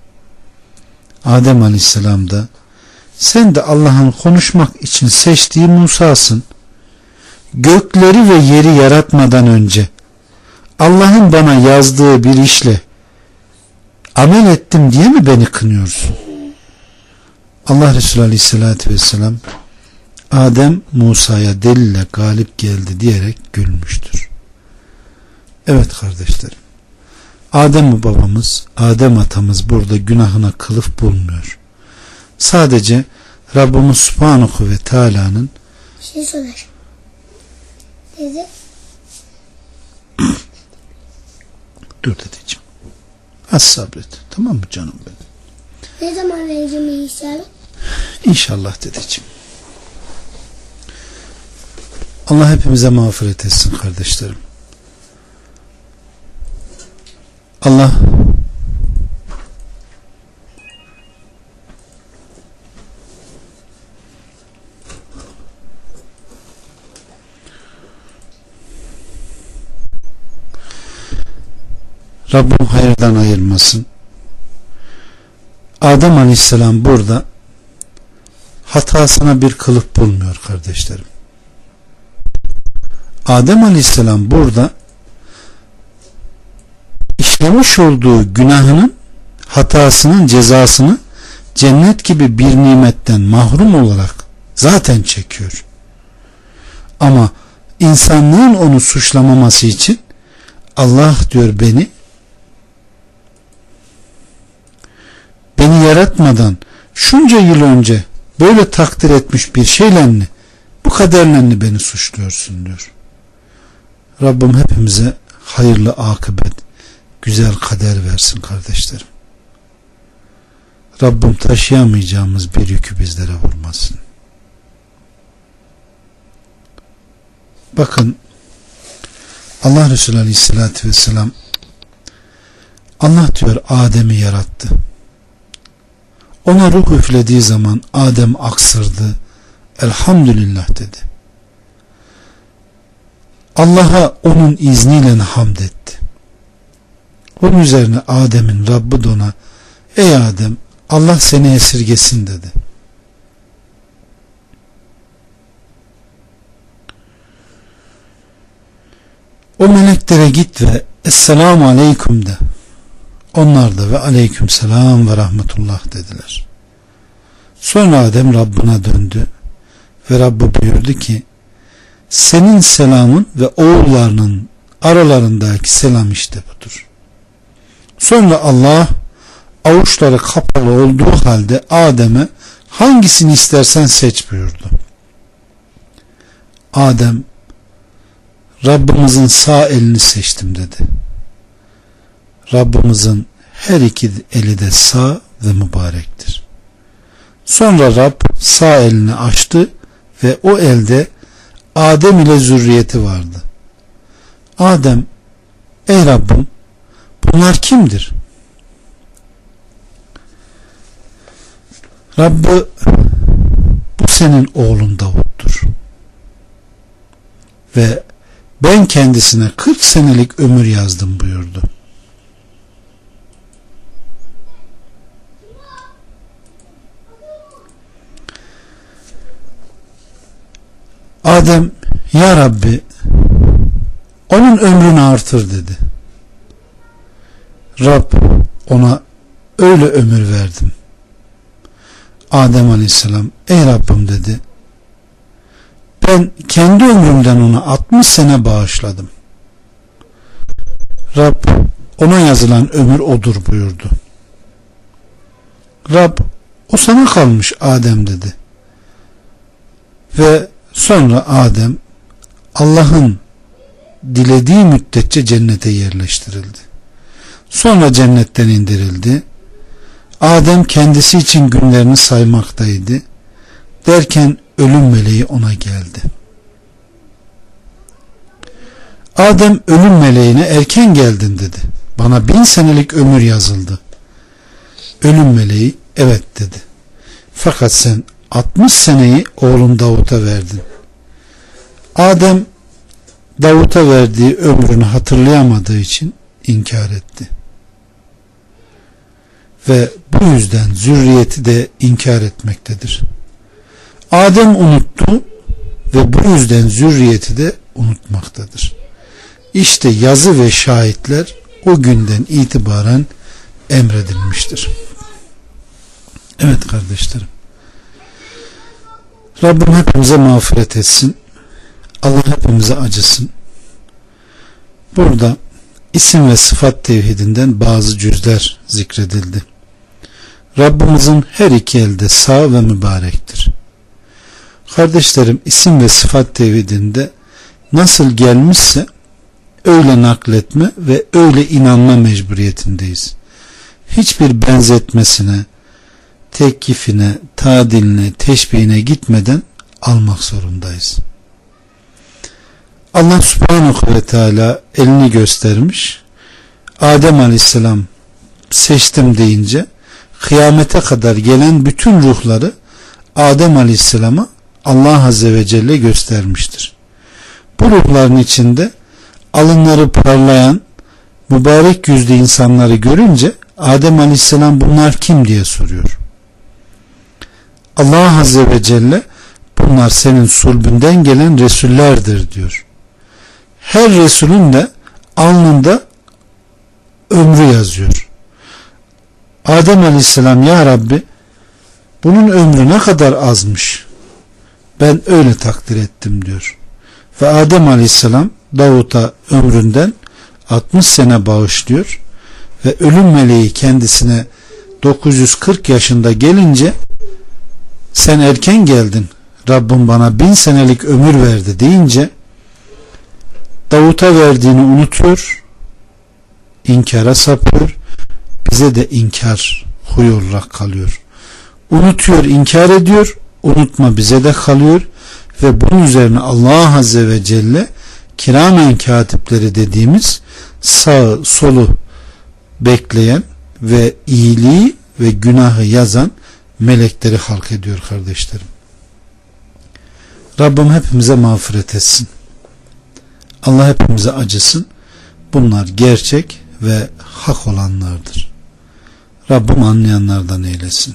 Adem Aleyhisselam da sen de Allah'ın konuşmak için seçtiği Musa'sın. gökleri ve yeri yaratmadan önce Allah'ın bana yazdığı bir işle amel ettim diye mi beni kınıyorsun? Allah Resulü Aleyhisselatü Vesselam Adem Musa'ya delille galip geldi diyerek gülmüştür. Evet kardeşlerim, Adem babamız, Adem atamız burada günahına kılıf bulmuyor. Sadece Rabbimiz Subhanahu ve Teala'nın şey sorar. Dedi. Dur dedeciğim. Az sabret. Tamam mı canım benim? Ne zaman vereceğim İsa'yı? İnşallah dedeciğim. Allah hepimize mağfiret etsin kardeşlerim. Allah Rabbim hayırdan ayırmasın. Adem Aleyhisselam burada hatasına bir kılıf bulmuyor kardeşlerim. Adem Aleyhisselam burada işlemiş olduğu günahının, hatasının cezasını cennet gibi bir nimetten mahrum olarak zaten çekiyor. Ama insanlığın onu suçlamaması için Allah diyor beni yaratmadan şunca yıl önce böyle takdir etmiş bir şeyle bu kaderle beni suçluyorsun diyor. Rabbim hepimize hayırlı akıbet, güzel kader versin kardeşlerim. Rabbim taşıyamayacağımız bir yükü bizlere vurmasın. Bakın Allah Resulü Aleyhisselatü Vesselam Allah diyor Adem'i yarattı. Ona ruh üflediği zaman Adem aksırdı. Elhamdülillah dedi. Allah'a onun izniyle hamd etti. Onun üzerine Adem'in Rabbi de ona ey Adem Allah seni esirgesin dedi. O meleklere git ve Esselamu Aleyküm de. Onlar da ve Aleyküm Selam ve Rahmetullah dediler. Sonra Adem Rabbına döndü ve Rabbi buyurdu ki senin selamın ve oğullarının aralarındaki selam işte budur. Sonra Allah avuçları kapalı olduğu halde Adem'e hangisini istersen seç buyurdu. Adem Rabbimizin sağ elini seçtim dedi. Rabbimizin her iki eli de sağ ve mübarektir. Sonra Rab sağ elini açtı ve o elde Adem ile zürriyeti vardı. Adem ey Rabbim bunlar kimdir? Rabbi bu senin oğlun Davut'tur. Ve ben kendisine 40 senelik ömür yazdım buyurdu. Adem ya Rabbi onun ömrünü artır dedi. Rab ona öyle ömür verdim. Adem Aleyhisselam ey Rabbim dedi. Ben kendi ömrümden ona 60 sene bağışladım. Rab ona yazılan ömür odur buyurdu. Rab o sana kalmış Adem dedi. Ve sonra Adem Allah'ın dilediği müddetçe cennete yerleştirildi. Sonra cennetten indirildi. Adem kendisi için günlerini saymaktaydı. Derken ölüm meleği ona geldi. Adem ölüm meleğine erken geldin dedi. Bana 1000 senelik ömür yazıldı. Ölüm meleği evet dedi. Fakat sen 60 seneyi oğlun Davut'a verdin. Adem Davut'a verdiği ömrünü hatırlayamadığı için inkar etti. Ve bu yüzden zürriyeti de inkar etmektedir. Adem unuttu ve bu yüzden zürriyeti de unutmaktadır. İşte yazı ve şahitler o günden itibaren emredilmiştir. Evet kardeşlerim, Rabbim hepimize mağfiret etsin. Allah hepimize acısın. Burada isim ve sıfat tevhidinden bazı cüzler zikredildi. Rabbimizin her iki elde sağ ve mübarektir. Kardeşlerim, isim ve sıfat tevhidinde nasıl gelmişse öyle nakletme ve öyle inanma mecburiyetindeyiz. Hiçbir benzetmesine, tekkifine, tadiline, teşbihine gitmeden almak zorundayız. Allah Subhanahu ve Teala elini göstermiş. Adem Aleyhisselam seçtim deyince kıyamete kadar gelen bütün ruhları Adem Aleyhisselam'a Allah Azze ve Celle göstermiştir. Bu ruhların içinde alınları parlayan mübarek yüzlü insanları görünce Adem Aleyhisselam bunlar kim diye soruyor. Allah Azze ve Celle bunlar senin sulbünden gelen Resullerdir diyor. Her Resulün de alnında ömrü yazıyor. Adem Aleyhisselam, ya Rabbi bunun ömrü ne kadar azmış, ben öyle takdir ettim diyor. Ve Adem Aleyhisselam Davut'a ömründen 60 sene bağışlıyor ve ölüm meleği kendisine 940 yaşında gelince sen erken geldin, Rabbim bana 1000 senelik ömür verdi deyince Davut'a verdiğini unutuyor, inkara sapıyor, bize de inkar huy olarak kalıyor. Unutuyor, inkar ediyor, unutma bize de kalıyor ve bunun üzerine Allah Azze ve Celle kiramen katipleri dediğimiz sağ solu bekleyen ve iyiliği ve günahı yazan melekleri halk ediyor kardeşlerim. Rabbim hepimize mağfiret etsin. Allah hepimize acısın. Bunlar gerçek ve hak olanlardır. Rabbim anlayanlardan eylesin.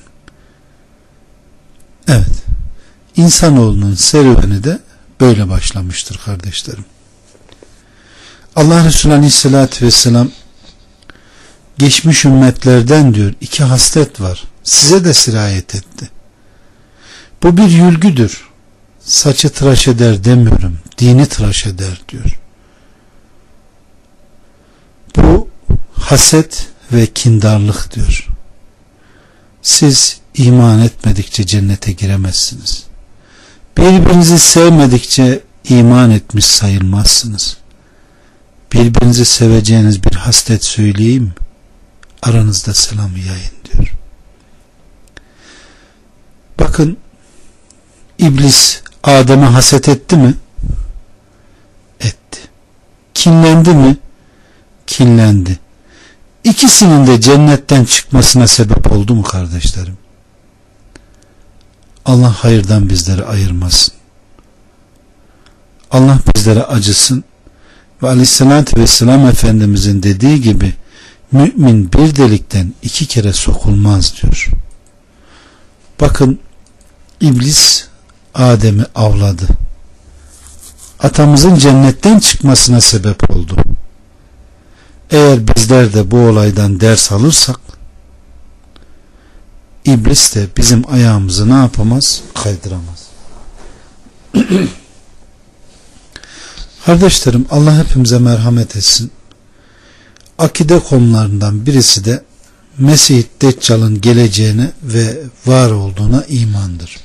Evet, insanoğlunun serüveni de böyle başlamıştır kardeşlerim. Allah Resulü Aleyhisselatü Vesselam geçmiş ümmetlerden diyor 2 haslet var, size de sirayet etti. Bu bir yülgüdür. Saçı tıraş eder demiyorum, dini tıraş eder diyor. Bu haset ve kindarlık diyor. Siz iman etmedikçe cennete giremezsiniz. Birbirinizi sevmedikçe iman etmiş sayılmazsınız. Birbirinizi seveceğiniz bir haslet söyleyeyim, aranızda selamı yayın diyor. Bakın, İblis Adem'e haset etti mi? Etti. Kinlendi mi? Kinlendi. İkisinin de cennetten çıkmasına sebep oldu mu kardeşlerim? Allah hayırdan bizleri ayırmasın. Allah bizlere acısın ve Aleyhisselatü Vesselam Efendimizin dediği gibi mümin bir delikten 2 kere sokulmaz diyor. Bakın, İblis Adem'i avladı. Atamızın cennetten çıkmasına sebep oldu. Eğer bizler de bu olaydan ders alırsak İblis de bizim ayağımızı ne yapamaz? Kaydıramaz. Kardeşlerim, Allah hepimize merhamet etsin. Akide konularından birisi de Mesih Deccal'ın geleceğine ve var olduğuna imandır.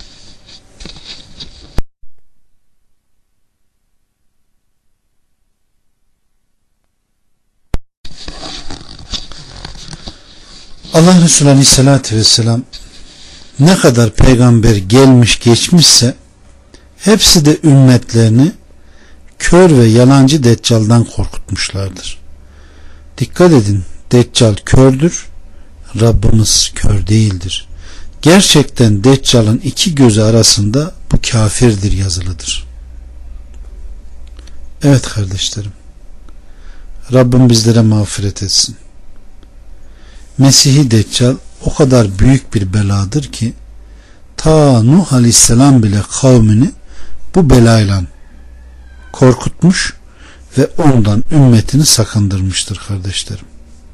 Allah Resulü Aleyhisselatü Vesselam ne kadar peygamber gelmiş geçmişse hepsi de ümmetlerini kör ve yalancı Deccal'dan korkutmuşlardır. Dikkat edin, Deccal kördür, Rabbimiz kör değildir. Gerçekten Deccal'ın 2 gözü arasında bu kafirdir yazılıdır. Evet kardeşlerim, Rabbim bizlere mağfiret etsin. Mesih-i Deccal o kadar büyük bir beladır ki ta Nuh Aleyhisselam bile kavmini bu belayla korkutmuş ve ondan ümmetini sakındırmıştır kardeşlerim.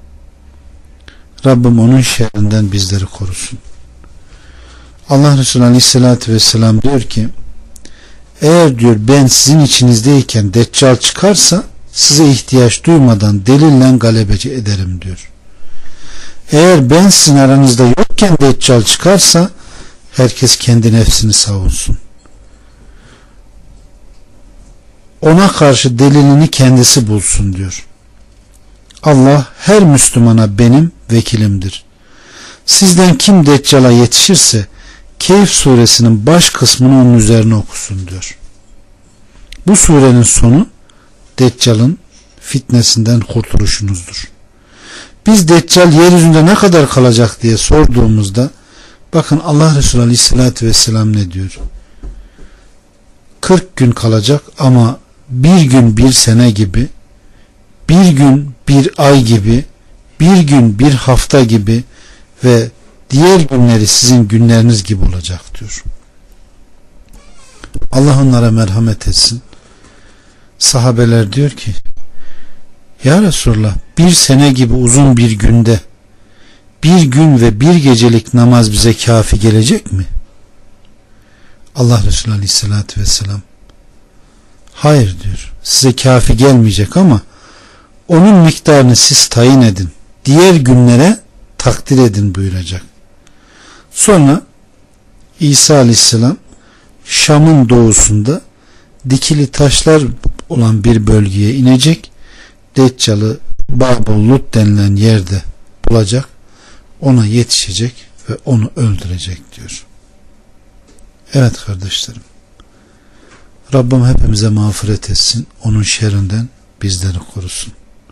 Rabbim onun şerrinden bizleri korusun. Allah Resulü Aleyhisselatü Vesselam diyor ki, eğer diyor ben sizin içinizdeyken Deccal çıkarsa size ihtiyaç duymadan delille galebeci ederim diyor. Eğer ben sizin aranızda yokken Deccal çıkarsa herkes kendi nefsini savunsun. Ona karşı delilini kendisi bulsun diyor. Allah her Müslümana benim vekilimdir. Sizden kim Deccal'a yetişirse Kehf suresinin baş kısmını onun üzerine okusun diyor. Bu surenin sonu Deccal'ın fitnesinden kurtuluşunuzdur. Biz Deccal yeryüzünde ne kadar kalacak diye sorduğumuzda bakın Allah Resulü Aleyhisselatü Vesselam ne diyor? 40 gün kalacak ama bir gün bir sene gibi, bir gün bir ay gibi, bir gün bir hafta gibi ve diğer günleri sizin günleriniz gibi olacak diyor. Allah onlara merhamet etsin. Sahabeler diyor ki, ya Resulullah, bir sene gibi uzun bir günde bir gün ve bir gecelik namaz bize kafi gelecek mi? Allah Resulü Aleyhisselatü Vesselam, hayır diyor, size kafi gelmeyecek ama onun miktarını siz tayin edin, diğer günlere takdir edin buyuracak. Sonra İsa Aleyhisselam Şam'ın doğusunda dikili taşlar olan bir bölgeye inecek, Deccal'ı Babul Lut denilen yerde bulacak, ona yetişecek ve onu öldürecek diyor. Evet kardeşlerim, Rabbim hepimize mağfiret etsin, onun şerrinden bizleri korusun.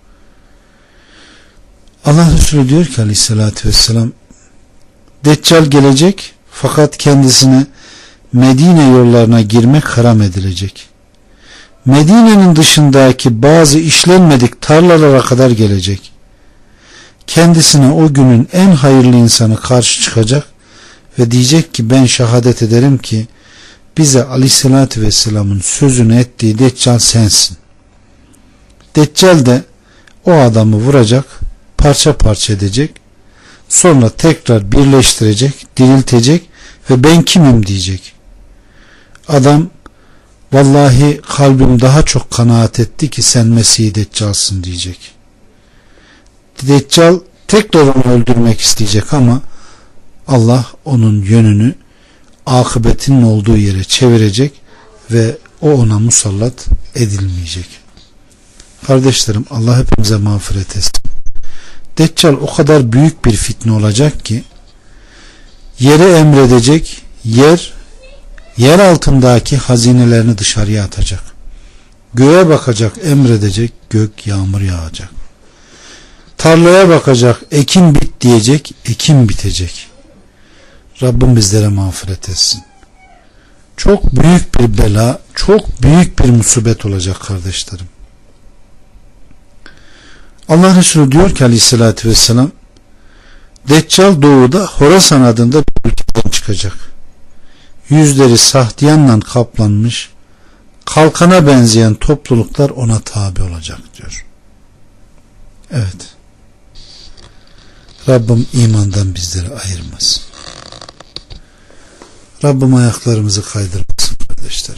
Allah Resulü diyor ki Aleyhisselatü Vesselam, Deccal gelecek fakat kendisine Medine yollarına girmek haram edilecek. Medine'nin dışındaki bazı işlenmedik tarlalara kadar gelecek. Kendisine o günün en hayırlı insanı karşı çıkacak ve diyecek ki ben şehadet ederim ki bize Aleyhisselatü Vesselam'ın sözünü ettiği Deccal sensin. Deccal de o adamı vuracak, parça parça edecek, sonra tekrar birleştirecek, diriltecek ve ben kimim diyecek. Adam, vallahi kalbim daha çok kanaat etti ki sen Mesih-i Deccal'sın diyecek. Deccal tekrar onu öldürmek isteyecek ama Allah onun yönünü akıbetinin olduğu yere çevirecek ve o ona musallat edilmeyecek. Kardeşlerim, Allah hepimize mağfiret etsin. Deccal o kadar büyük bir fitne olacak ki yere emredecek, yer altındaki hazinelerini dışarıya atacak. Göğe bakacak, emredecek, gök yağmur yağacak. Tarlaya bakacak, ekin bit diyecek, ekin bitecek. Rabbim bizlere mağfiret etsin. Çok büyük bir bela, çok büyük bir musibet olacak kardeşlerim. Allah Resulü diyor ki Aleyhisselatü Vesselam, Deccal doğuda Horasan adında bir ülkeden çıkacak. Yüzleri sahtiyanla kaplanmış, kalkana benzeyen topluluklar ona tabi olacak diyor. Evet. Rabbim imandan bizleri ayırmasın. Rabbim ayaklarımızı kaydırmasın kardeşlerim.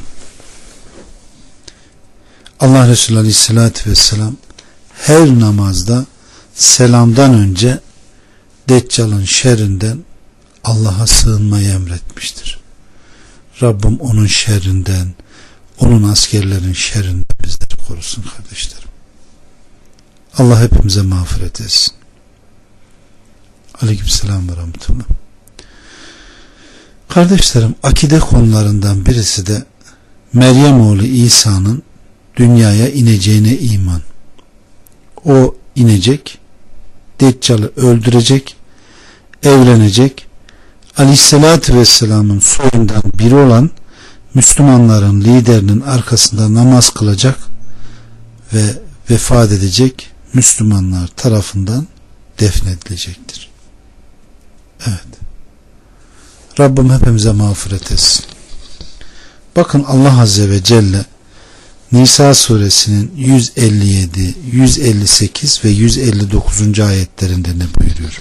Allah Resulü Aleyhisselatü Vesselam her namazda selamdan önce Deccal'ın şerrinden Allah'a sığınmayı emretmiştir. Rabbim onun şerrinden, onun askerlerin şerrinden bizleri korusun kardeşlerim. Allah hepimize mağfiret etsin. Aleykümselam ve rahmetullah. Kardeşlerim, akide konularından birisi de Meryem oğlu İsa'nın dünyaya ineceğine iman. O inecek, Deccal'ı öldürecek, evlenecek, Aleyhisselatü Vesselam'ın soyundan biri olan Müslümanların liderinin arkasında namaz kılacak ve vefat edecek, Müslümanlar tarafından defnedilecektir. Evet. Rabbim hepimize mağfiret etsin. Bakın Allah Azze ve Celle Nisa suresinin 157, 158 ve 159. ayetlerinde ne buyuruyor?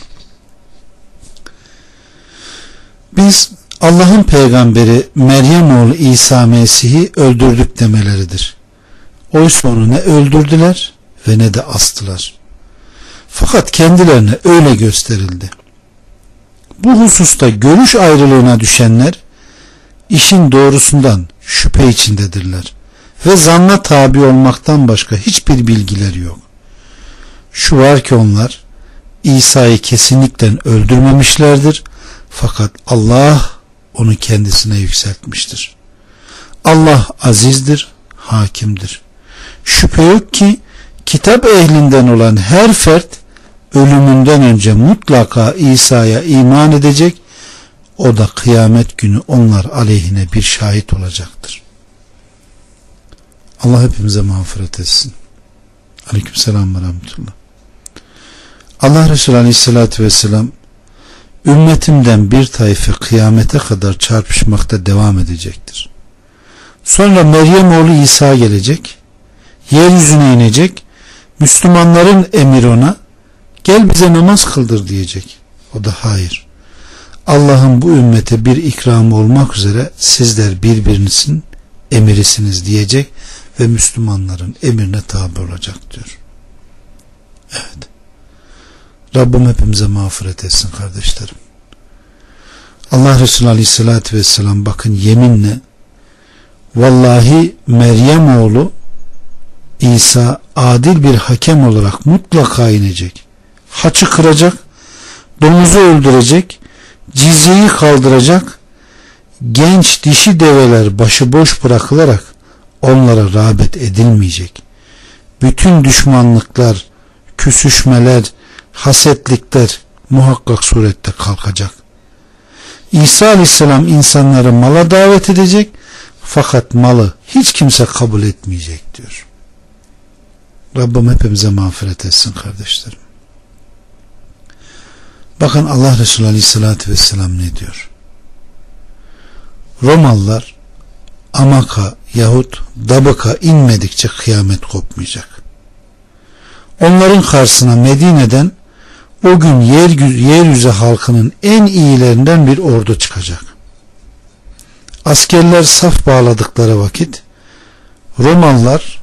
Biz Allah'ın peygamberi Meryem oğlu İsa Mesih'i öldürdük demeleridir. Oysa onu ne öldürdüler ve ne de astılar. Fakat kendilerine öyle gösterildi. Bu hususta görüş ayrılığına düşenler işin doğrusundan şüphe içindedirler ve zanna tabi olmaktan başka hiçbir bilgileri yok. Şu var ki onlar İsa'yı kesinlikle öldürmemişlerdir, fakat Allah onu kendisine yükseltmiştir. Allah azizdir, hakimdir. Şüphe yok ki kitap ehlinden olan her fert ölümünden önce mutlaka İsa'ya iman edecek. O da kıyamet günü onlar aleyhine bir şahit olacaktır. Allah hepimize mağfiret etsin. Aleykümselam ve rahmetullah. Allah Resulü Aleyhisselatü Vesselam, ümmetimden bir taife kıyamete kadar çarpışmakta devam edecektir. Sonra Meryem oğlu İsa gelecek, yeryüzüne inecek, Müslümanların emiri ona, gel bize namaz kıldır diyecek. O da hayır. Allah'ın bu ümmete bir ikramı olmak üzere sizler birbirinizin emirisiniz diyecek ve Müslümanların emrine tabi olacak diyor. Evet. Rabbim hepimize mağfiret etsin kardeşlerim. Allah Resulü Aleyhisselatü Vesselam bakın yeminle, vallahi Meryem oğlu İsa adil bir hakem olarak mutlaka inecek. Haçı kıracak, domuzu öldürecek, cizyeyi kaldıracak, genç dişi develer başıboş bırakılarak onlara rağbet edilmeyecek. Bütün düşmanlıklar, küsüşmeler, hasetlikler muhakkak surette kalkacak. İsa Aleyhisselam insanları mala davet edecek, fakat malı hiç kimse kabul etmeyecek diyor. Rabbim hepimize mağfiret etsin kardeşlerim. Bakın Allah Resulü Aleyhisselatü Vesselam ne diyor? Romalılar Amaka yahut Dabık'a inmedikçe kıyamet kopmayacak. Onların karşısına Medine'den o gün yeryüzü halkının en iyilerinden bir ordu çıkacak. Askerler saf bağladıkları vakit Romalılar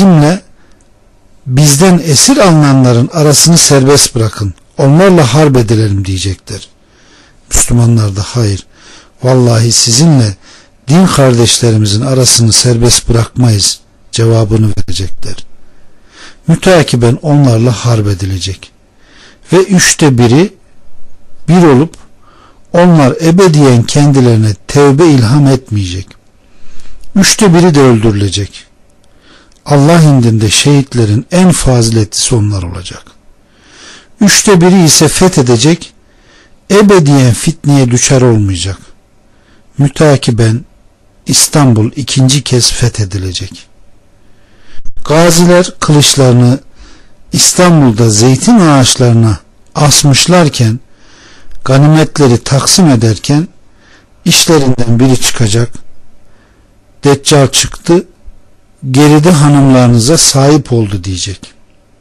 bizden esir alınanların arasını serbest bırakın, onlarla harp edelim diyecekler. Müslümanlar da hayır, vallahi sizinle din kardeşlerimizin arasını serbest bırakmayız cevabını verecekler. Müteakiben onlarla harp edilecek ve 1/3 bir olup onlar ebediyen kendilerine tevbe ilham etmeyecek. 1/3 de öldürülecek. Allah indinde şehitlerin en faziletlisi onlar olacak. 1/3 ise fethedecek, ebediyen fitneye düşer olmayacak. Müteakiben İstanbul 2. kez fethedilecek. Gaziler kılıçlarını İstanbul'da zeytin ağaçlarına asmışlarken, ganimetleri taksim ederken işlerinden biri çıkacak. Deccal çıktı, geride hanımlarınıza sahip oldu diyecek.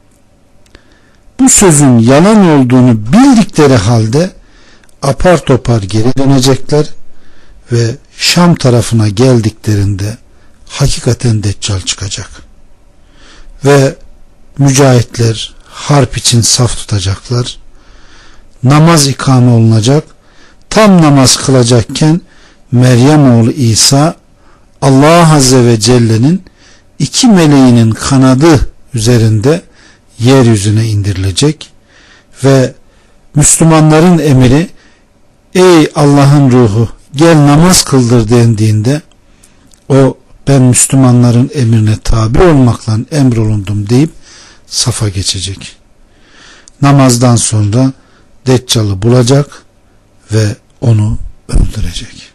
Bu sözün yalan olduğunu bildikleri halde apar topar geri dönecekler ve Şam tarafına geldiklerinde hakikaten Deccal çıkacak. Ve mücahitler harp için saf tutacaklar. Namaz ikame olunacak. Tam namaz kılacakken Meryem oğlu İsa Allah Azze ve Celle'nin 2 meleğinin kanadı üzerinde yeryüzüne indirilecek ve Müslümanların emiri, ey Allah'ın ruhu gel namaz kıldır dendiğinde o, ben Müslümanların emrine tabi olmakla emrolundum deyip safa geçecek. Namazdan sonra Deccal'ı bulacak ve onu öldürecek.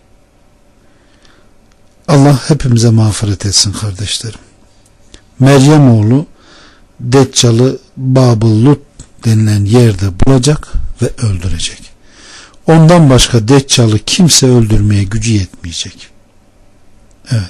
Allah hepimize mağfiret etsin kardeşlerim. Meryem oğlu Deccal'ı Babıl Lut denilen yerde bulacak ve Evet.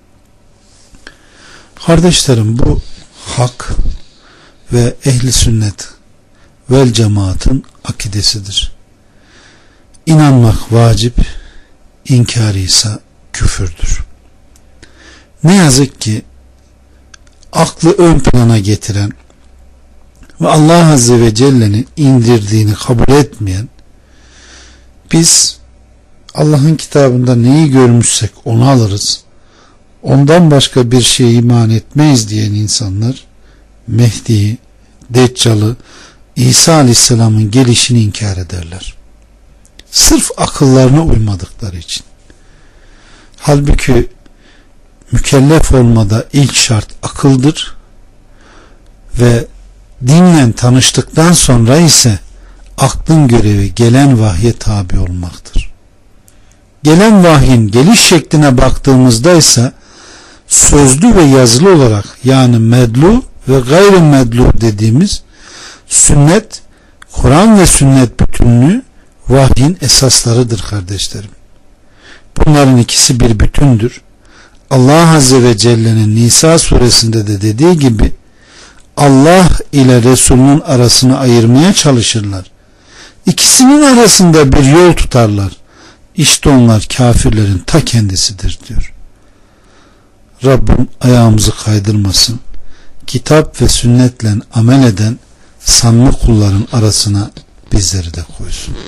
Kardeşlerim, bu hak ve ehli sünnet vel cemaatın akidesidir. İnanmak vacip, inkarı ise küfürdür. Ne yazık ki aklı ön plana getiren ve Allah Azze ve Celle'nin indirdiğini kabul etmeyen, biz Allah'ın kitabında neyi görmüşsek onu alırız, ondan başka bir şeye iman etmeyiz diyen insanlar Mehdi'yi, Deccal'ı, İsa Aleyhisselam'ın gelişini inkar ederler. Sırf akıllarına uymadıkları için. Halbuki mükellef olmada ilk şart akıldır ve dinle tanıştıktan sonra ise aklın görevi gelen vahye tabi olmaktır. Gelen vahyin geliş şekline baktığımızda ise sözlü ve yazılı olarak, yani medlu ve gayrimedlu dediğimiz sünnet, Kur'an ve sünnet bütünlüğü vahyin esaslarıdır kardeşlerim. Bunların ikisi bir bütündür. Allah Azze ve Celle'nin Nisa suresinde de dediği gibi Allah ile Resulünün arasını ayırmaya çalışırlar. İkisinin arasında bir yol tutarlar. İşte onlar kafirlerin ta kendisidir diyor. Rabbim ayağımızı kaydırmasın. Kitap ve sünnetle amel eden samimi kulların arasına bizleri de koysun.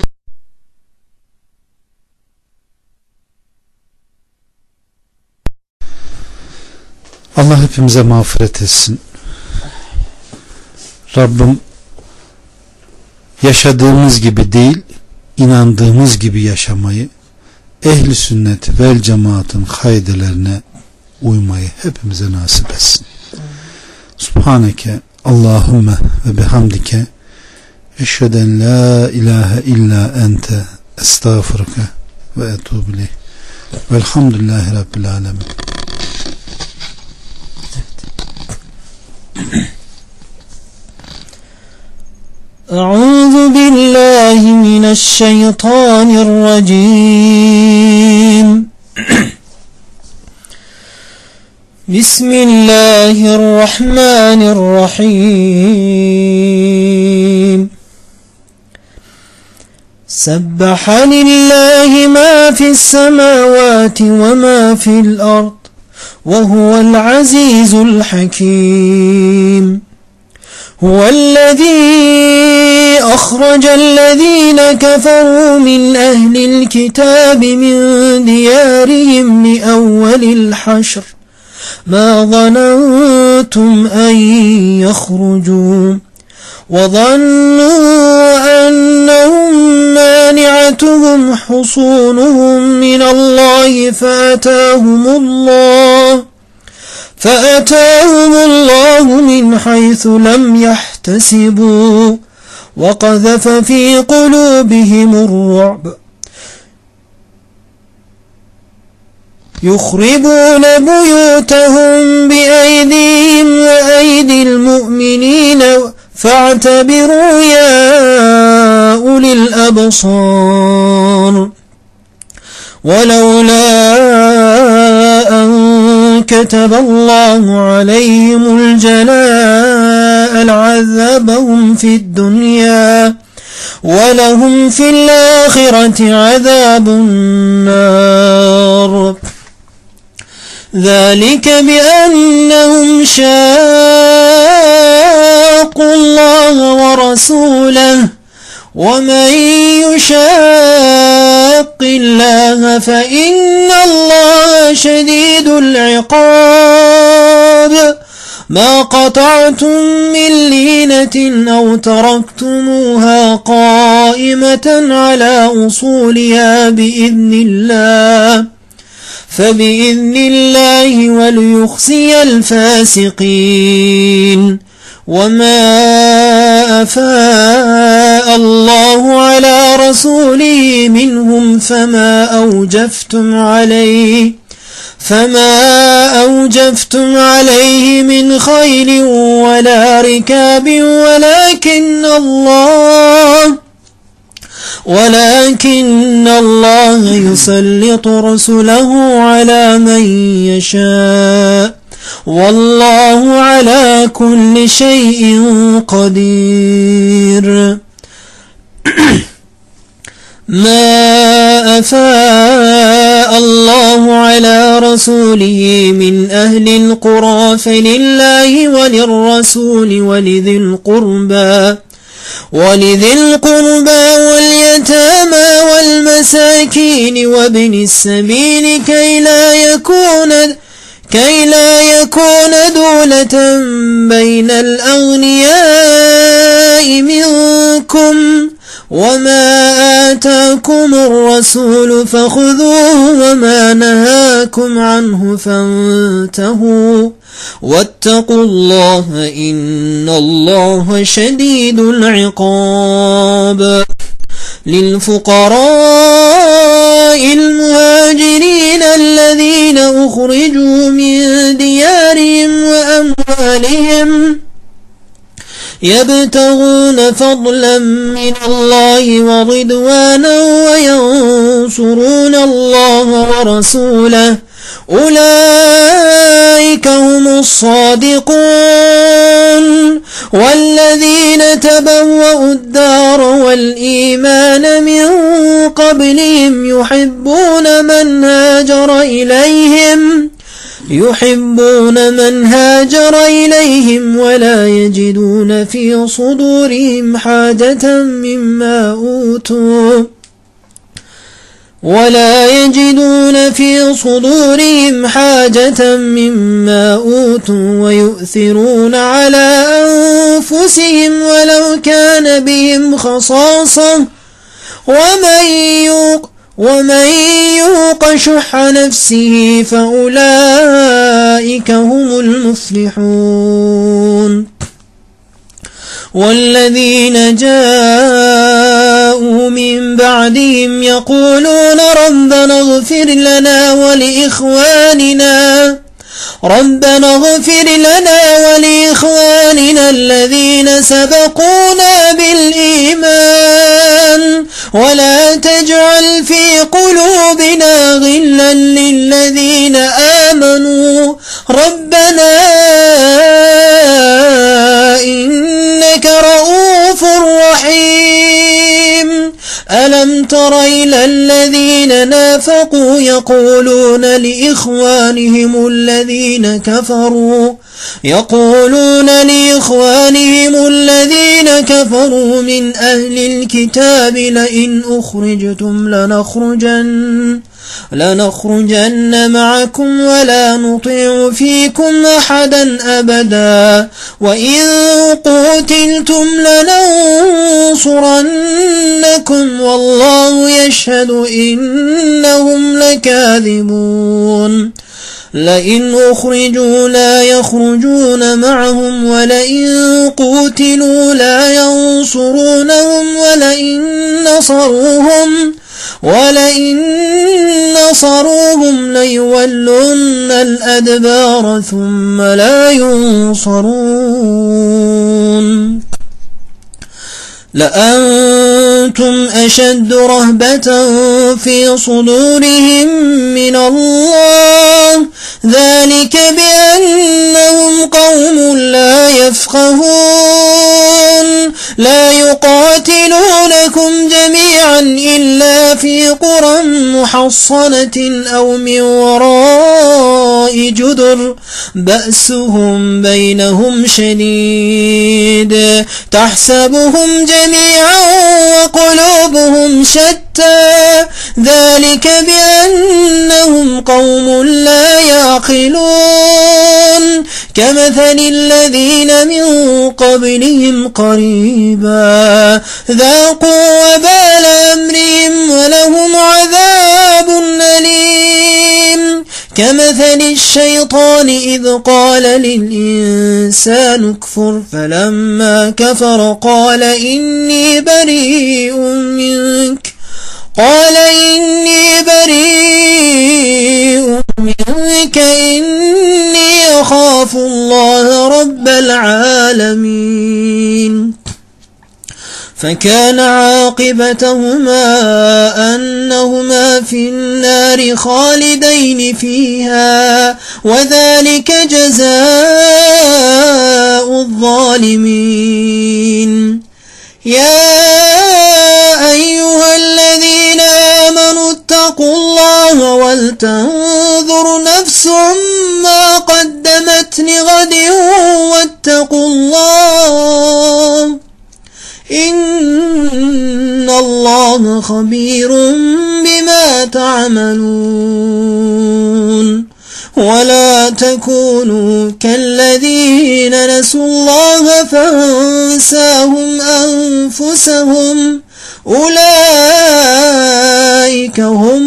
Allah hepimize mağfiret etsin. Rabbim yaşadığımız gibi değil, inandığımız gibi yaşamayı, ehli sünnet vel cemaatın kaidelerine uymayı hepimize nasip etsin. Subhaneke Allahümme ve bihamdike eşheden la ilahe illa ente estağfurke ve etubu ileyh. Velhamdülillahi Rabbil alemin. أعوذ بالله من الشيطان الرجيم بسم الله الرحمن الرحيم سبح لله ما في السماوات وما في الأرض وهو العزيز الحكيم هو الذي أخرج الذين كفروا من أهل الكتاب من ديارهم لأول الحشر ما ظننتم أن يخرجوا وظنوا أنهم مانعتهم حصونهم من الله فأتاهم الله من حيث لم يحتسبوا وقذف في قلوبهم الرعب يخربون بيوتهم بأيديهم وأيدي المؤمنين فاعتبروا يا أولي الأبصار ولولا أن كتب الله عليهم الجلاء لعذبهم في الدنيا ولهم في الآخرة عذاب النار ذلك بأنهم شاقوا الله ورسوله ومن يشاق الله فإن الله شديد العقاب ما قطعتم من لينة أو تركتموها قائمة على أصولها فبإذن الله وليخزي الفاسقين وما أفاء الله على رسوله منهم فما أوجفتم عليه من خيل ولكن الله يسلط رسله على من يشاء والله على كل شيء قدير. ما أفاء الله على رسوله من أهل القرى فلله وللرسول ولذي القربى واليتامى والمساكين وابن السبيل كي لا يكون دولة بين الأغنياء منكم وما آتاكم الرسول فخذوه وما نهاكم عنه فانتهوا واتقوا الله إن الله شديد العقاب. للفقراء المهاجرين الذين أخرجوا من ديارهم وأموالهم يبتغون فضلا من الله ورضوانا وينصرون الله ورسوله أولئك هم الصادقون. والذين تبوأوا الدار والإيمان من قبلهم يحبون من هاجر إليهم ولا يجدون في صدورهم حاجة مما أوتوا ويؤثرون على أنفسهم ولو كان بهم خصاصة ومن يوق شح نفسه فأولئك هم المفلحون. والذين جاءوا من بعدهم يقولون ربنا اغفر لنا ولإخواننا الذين سبقونا بالإيمان ولا تجعل في قلوبنا غلا للذين آمنوا ربنا إنك رؤوف رحيم. ألم تر إلى الذين نافقوا يقولون لإخوانهم الذين كفروا من أهل الكتاب لئن أخرجتم لنخرجن معكم ولا نطيع فيكم أحدا أبدا وإن قتلتم لننصرنكم والله يشهد إنهم لكاذبون. لئن أخرجوا لا يخرجون معهم ولئن قتلوا لا ينصرونهم ولئن نصروهم ليولن الأدبار ثم لا ينصرون. لأنتم أشد رهبة في صدورهم من الله ذلك بأنهم قوم لا يفقهون. لا يقاتلونكم جميعا إلا في قرى محصنة أو من وراء جدر بأسهم بينهم شديد تحسبهم جميعا وقلوبهم شتى ذلك بأنهم قوم لا يعقلون. كمثل الذين من قبلهم قريبا ذاقوا وبال أمرهم ولهم عذاب أليم. كمثل الشيطان إذ قال للإنسان اكفر فلما كفر قال إني بريء منك إني أخاف الله رب العالمين. فكان عاقبتهما أنهما في النار خالدين فيها وذلك جزاء الظالمين. يا أيها الذين آمنوا اتقوا الله ولتنظر نفس ما قدمت لغد واتقوا الله إن الله خبير بما تعملون. ولا تكونوا كالذين نسوا الله فانساهم أنفسهم أولئك هم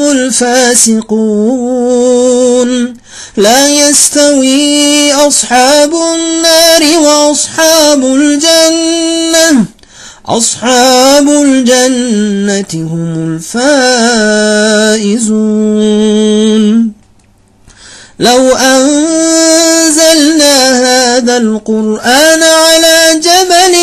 الفاسقون. لا يستوي أصحاب النار وأصحاب الجنة أصحاب الجنة هم الفائزون. لو أنزلنا هذا القرآن على جبل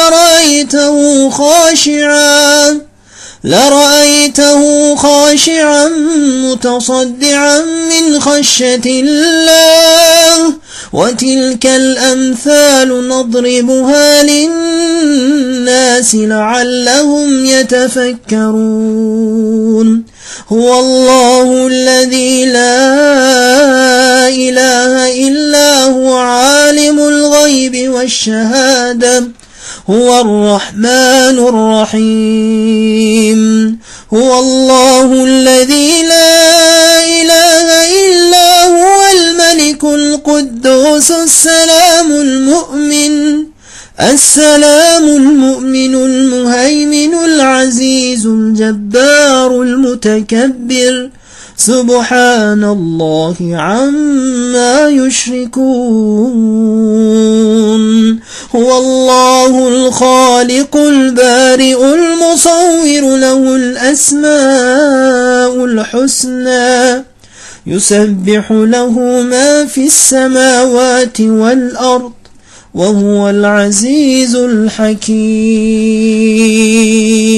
لرأيته خاشعا متصدعا من خشية الله. وتلك الأمثال نضربها للناس لعلهم يتفكرون. هو الله الذي لا إله إلا هو عالم الغيب والشهادة هو الرحمن الرحيم. هو الله الذي لا إله إلا هو الملك القدوس السلام المؤمن المهيمن العزيز الجبار المتكبر سبحان الله عما يشركون. هو الله الخالق البارئ المصور له الأسماء الحسنى يسبح له ما في السماوات والأرض وهو العزيز الحكيم.